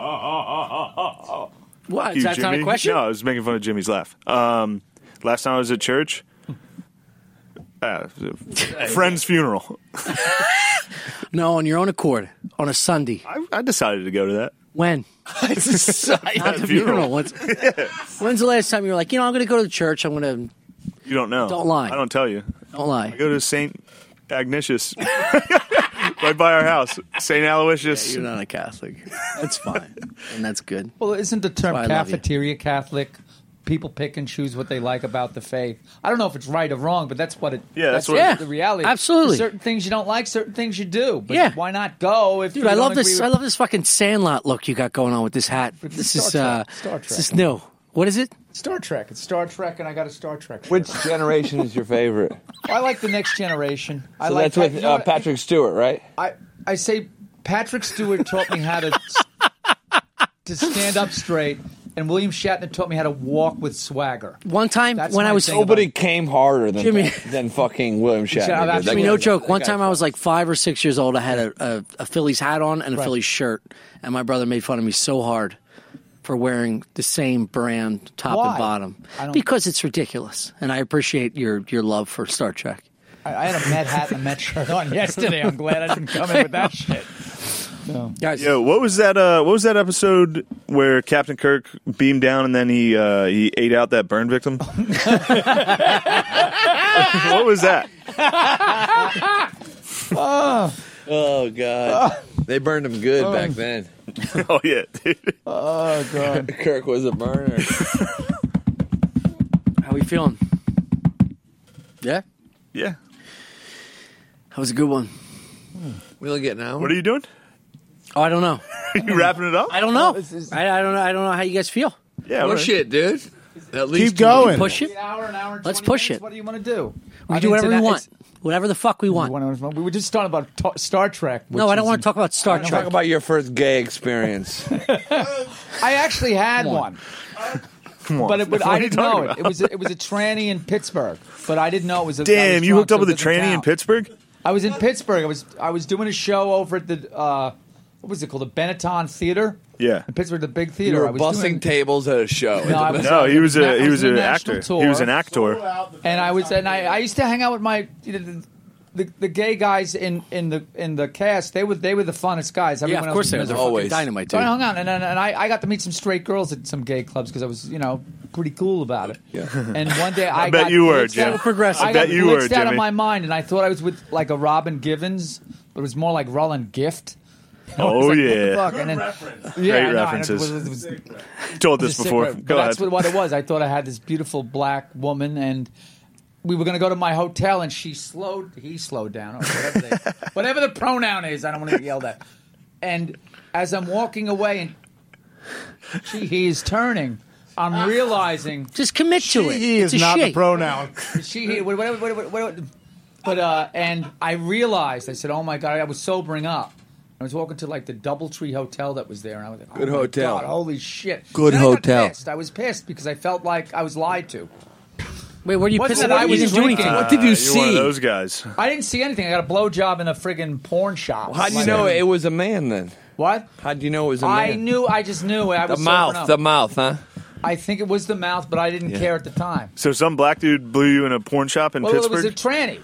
What? You, Is that not a Jimmy? question? No, I was making fun of Jimmy's laugh. Um, last time I was at church, uh, friend's funeral. No, on your own accord, on a Sunday. I, I decided to go to that. When? Not the funeral. funeral. When's, when's the last time you were like, you know, I'm going to go to the church. I'm going to. You don't know. Don't lie. I don't tell you. Don't lie. I go to Saint Ignatius, right by our house. Saint Aloysius. You're not a Catholic. That's fine, and that's good. Well, isn't the term That's why I love you. cafeteria Catholic? People pick and choose what they like about the faith. I don't know if it's right or wrong, but that's what it. Yeah, that's what- Yeah, the reality. absolutely. Certain things you don't like, certain things you do. But Yeah. why not go? If Dude, you I don't love agree this. with- I love this fucking Sandlot look you got going on with this hat. It's This Star is Trek. uh, Star this Trek. is new. What is it? Star Trek. It's Star Trek, and I got a Star Trek. shirt. Which generation is your favorite? I like the next generation. I So like that's with you know uh, what? Patrick Stewart, right? I I say Patrick Stewart taught me how to to stand up straight, and William Shatner taught me how to walk with swagger. One time That's when my I was thing Nobody came harder than Jimmy. than fucking William Shatner. Yeah, did. I've That I mean, guy- no joke. that One guy's time I was like five or six years old. I had a, a, a Phillies hat on and a Right. Phillies shirt, and my brother made fun of me so hard for wearing the same brand top Why? and bottom I don't- because it's ridiculous. And I appreciate your your love for Star Trek. I, I had a Met hat and a Met shirt on yesterday. I'm glad I didn't come in with that shit. Guys, Yo, what was that? Uh, what was that episode where Captain Kirk beamed down and then he uh, he ate out that burn victim? What was that? Oh, Oh God, they burned him good back then. Oh yeah, dude. oh God. Kirk was a burner. how we feeling? Yeah, Yeah. that was a good one. We only get an hour. What are you doing? Oh, I don't know. Are you wrapping it up? I don't know. I, I don't know. I don't know how you guys feel. Yeah. Push what- it, dude. At least Keep going. Push it. An hour, an hour and Let's twenty push minutes? it. What do you want to do? We I do mean, whatever we tonight- want. Whatever the fuck we We want. want- we were just talking about ta- Star Trek. No, which I don't is- want to talk about Star I don't Trek. Talk about your first gay experience. I actually had Come on. one, Come on. but it, but What I are you didn't know talking it. about? It was a, it was a tranny in Pittsburgh, but I didn't know it was. A, I was Damn, you drunk, hooked up so with a it doesn't tranny in count. Pittsburgh? I was in Pittsburgh. I was I was doing a show over at the uh, what was it called, the Benetton Theater Yeah. in Pittsburgh, the big You theater. were I was bussing doing, tables at a show. No, I was- No, he was I a he was was doing an a national actor. He was tour. an actor. and I was and I, I used to hang out with my you know, the, the the gay guys in, in the in the cast. They were they were the funnest guys. Yeah, Everyone of course else they was are. They're miserable. Always. fucking dynamite, So dude. I hung out, and, and, and I, I got to meet some straight girls at some gay clubs because I was, you know, pretty cool about it. Yeah. And one day I, I bet got you were, blitzed Jim. out- Progressive. I I got bet you were, blitzed out of Jimmy. my mind, and I thought I was with like a Robin Givens, but it was more like Roland Gift. I was Oh like, what the yeah. fuck? And then, yeah, Great I know, references. It was, it was, You told this It's a sick before. re- but Go that's ahead. what, what it was. I thought I had this beautiful black woman, and we were going to go to my hotel, and she slowed. He slowed down, or whatever, they, whatever the pronoun is. I don't want to get yelled at. And as I'm walking away, and she, he is turning, I'm realizing Just commit to it. He It's is a not she. the pronoun. she. he- Whatever, whatever, whatever, but uh, and I realized. I said, "Oh my god!" I was sobering up. I was walking to like the DoubleTree Hotel that was there, and I was like, oh Good my hotel. God, holy shit! Good Then I got hotel. pissed. I was pissed because I felt like I was lied to. Wait, what are you Wasn't pissed it about? I You was didn't do drinking? anything. What did you Uh, see? You're one of those guys. I didn't see anything. I got a blowjob in a friggin' porn shop. How do you Like- know it was a man then? What? How do you know it was a man? I knew. I just knew. I The was mouth, sobering up. the mouth, huh? I think it was the mouth, but I didn't Yeah. care at the time. So some black dude blew you in a porn shop in Well, it was Pittsburgh. a tranny.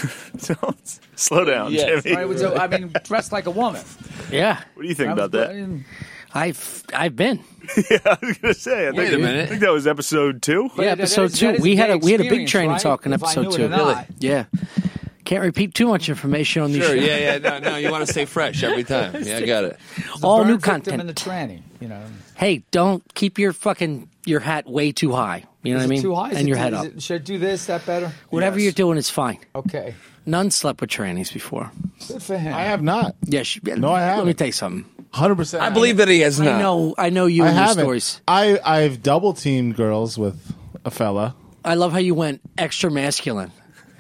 Don't- Slow down, Yes. Jimmy. Right? It was. A, I mean, dressed like a woman. Yeah, What do you think I was- about that? I've I've been. Yeah, I was gonna say. I Wait think, a minute. I think that was episode two. But Yeah, that- that episode is- two. that is We had gay a we had a big experience, training right? talk in If I episode knew it two. or not. Yeah, can't repeat too much information on these Sure, shows. yeah, yeah. No, no, you want to stay fresh every time. Yeah, I got it. All Burn new victim content. in the tranny. You know. Hey, don't keep your fucking your hat way too high. You know Is what I it mean? Too high? Is And it- your head is up. it- should I do this? That better? Whatever Yes. you're doing is fine. Okay. None slept with trannies before. Good for him. I have not. Yes. Yeah, No, I Let me haven't. tell you something. Hundred percent. I believe that he has not. I know. I know you I and your haven't. stories. I I've double teamed girls with a fella. I love how you went extra masculine.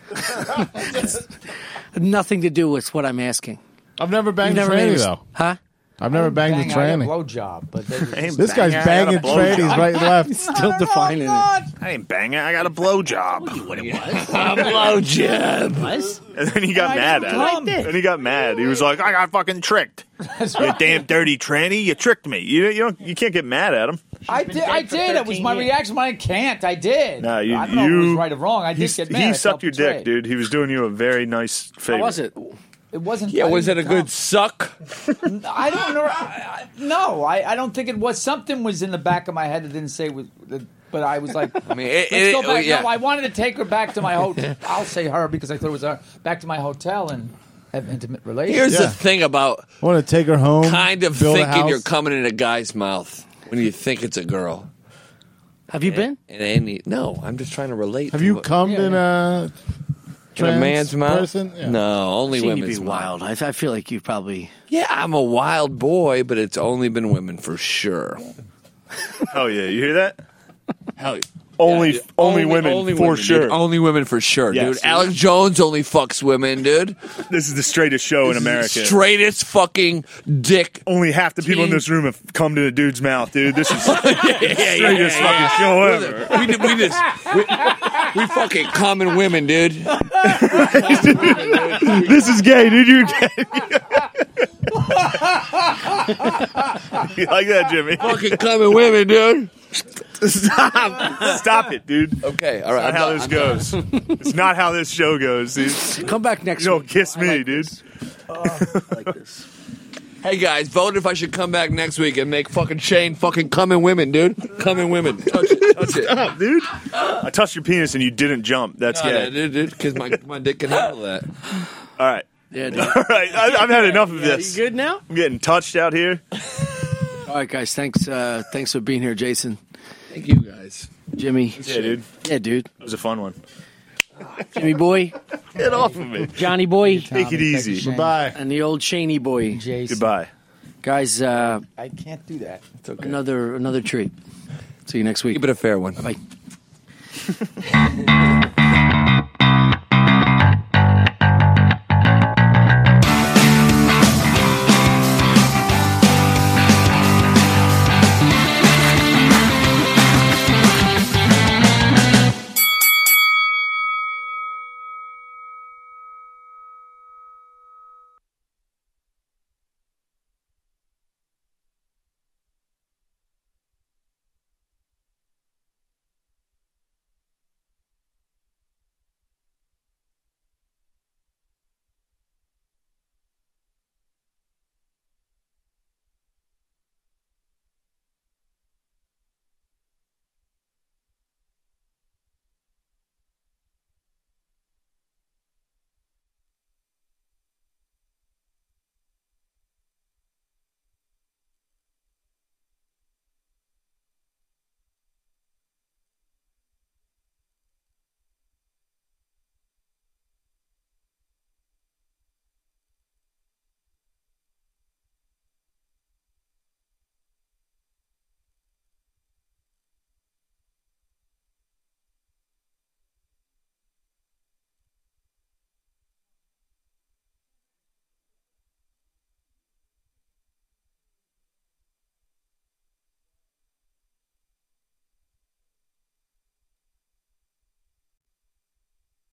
Nothing to do with what I'm asking. I've never banged You've a never made tranny a- though. Huh? I've never banged a Bang, I got tranny. blowjob, but they just- Ain't This guy's banging, I banging got a blowjob. trannies right and left. Still defining it. I ain't banging. I got a blowjob. What it was? A blowjob. Was? And then he got I mad didn't at come. it. Then he got mad. He was like, "I got fucking tricked. You damn dirty tranny. You tricked me. You you don't, you can't get mad at him." I did. I did. It was my reaction. But I can't. I did. Nah, you I don't know if it you was right or wrong. I he, did get mad. he I sucked felt your dick, betrayed. dude. He was doing you a very nice favor. How was it? It wasn't. Yeah, I was it a didn't come. good suck? I don't know. I, I, no, I, I don't think it was. Something was in the back of my head that didn't say it was. But I was like, I mean, it, let's it, go back. yeah. No, I wanted to take her back to my hotel. I'll say her because I thought it was her. Back to my hotel and have intimate relations. Here's Yeah. the thing about I want to take her home. kind of build a thinking house. you're coming in a guy's mouth when you think it's a girl. Have you been? And any, no, I'm just trying to relate. Have to you what- come Yeah, in yeah. a in a trans man's mouth? person? Yeah. No, only Seen you women's be mouth. wild. I, I feel like you probably. Yeah, I'm a wild boy, but it's only been women for sure. Oh yeah, you hear that? Hell, yeah. Only Yeah, only, women only for women, sure. dude. Only women for sure, Yes. dude. Alex Jones only fucks women, dude. This is the straightest show in America. Straightest fucking dick. Only half the people in Team- this room have come to the dude's mouth, dude. This is yeah, yeah, yeah, straightest yeah, yeah. fucking show ever. We, did- we just we, we fucking common women, dude. This is gay, dude. You're gay. You like that, Jimmy? Fucking common women, dude. Stop. Stop it, dude. Okay, all right. Not how I'm this done, goes. It's not how this show goes, dude. Come back next You don't week. kiss I me, like dude. this. I like this. Hey guys, vote if I should come back next week and make fucking Shane fucking come in women, dude. Come in women. Touch it, touch it. Stop, dude. I touched your penis and you didn't jump. That's No, gay. no, dude, dude, because my, my dick can handle that. All right. Yeah, dude. All right. I, I've had enough of Yeah, this. you good now? I'm getting touched out here. All right, guys. Thanks. Uh, thanks for being here, Jason. Thank you guys. Jimmy. Yeah, dude. Yeah, dude. It was a fun one. Jimmy boy. Get off of me. Johnny boy. Take it easy. Goodbye. And the old Cheney boy. Jason. Goodbye. Guys, uh, I can't do that. It's okay. another another treat. See you next week. Keep it a fair one. Bye.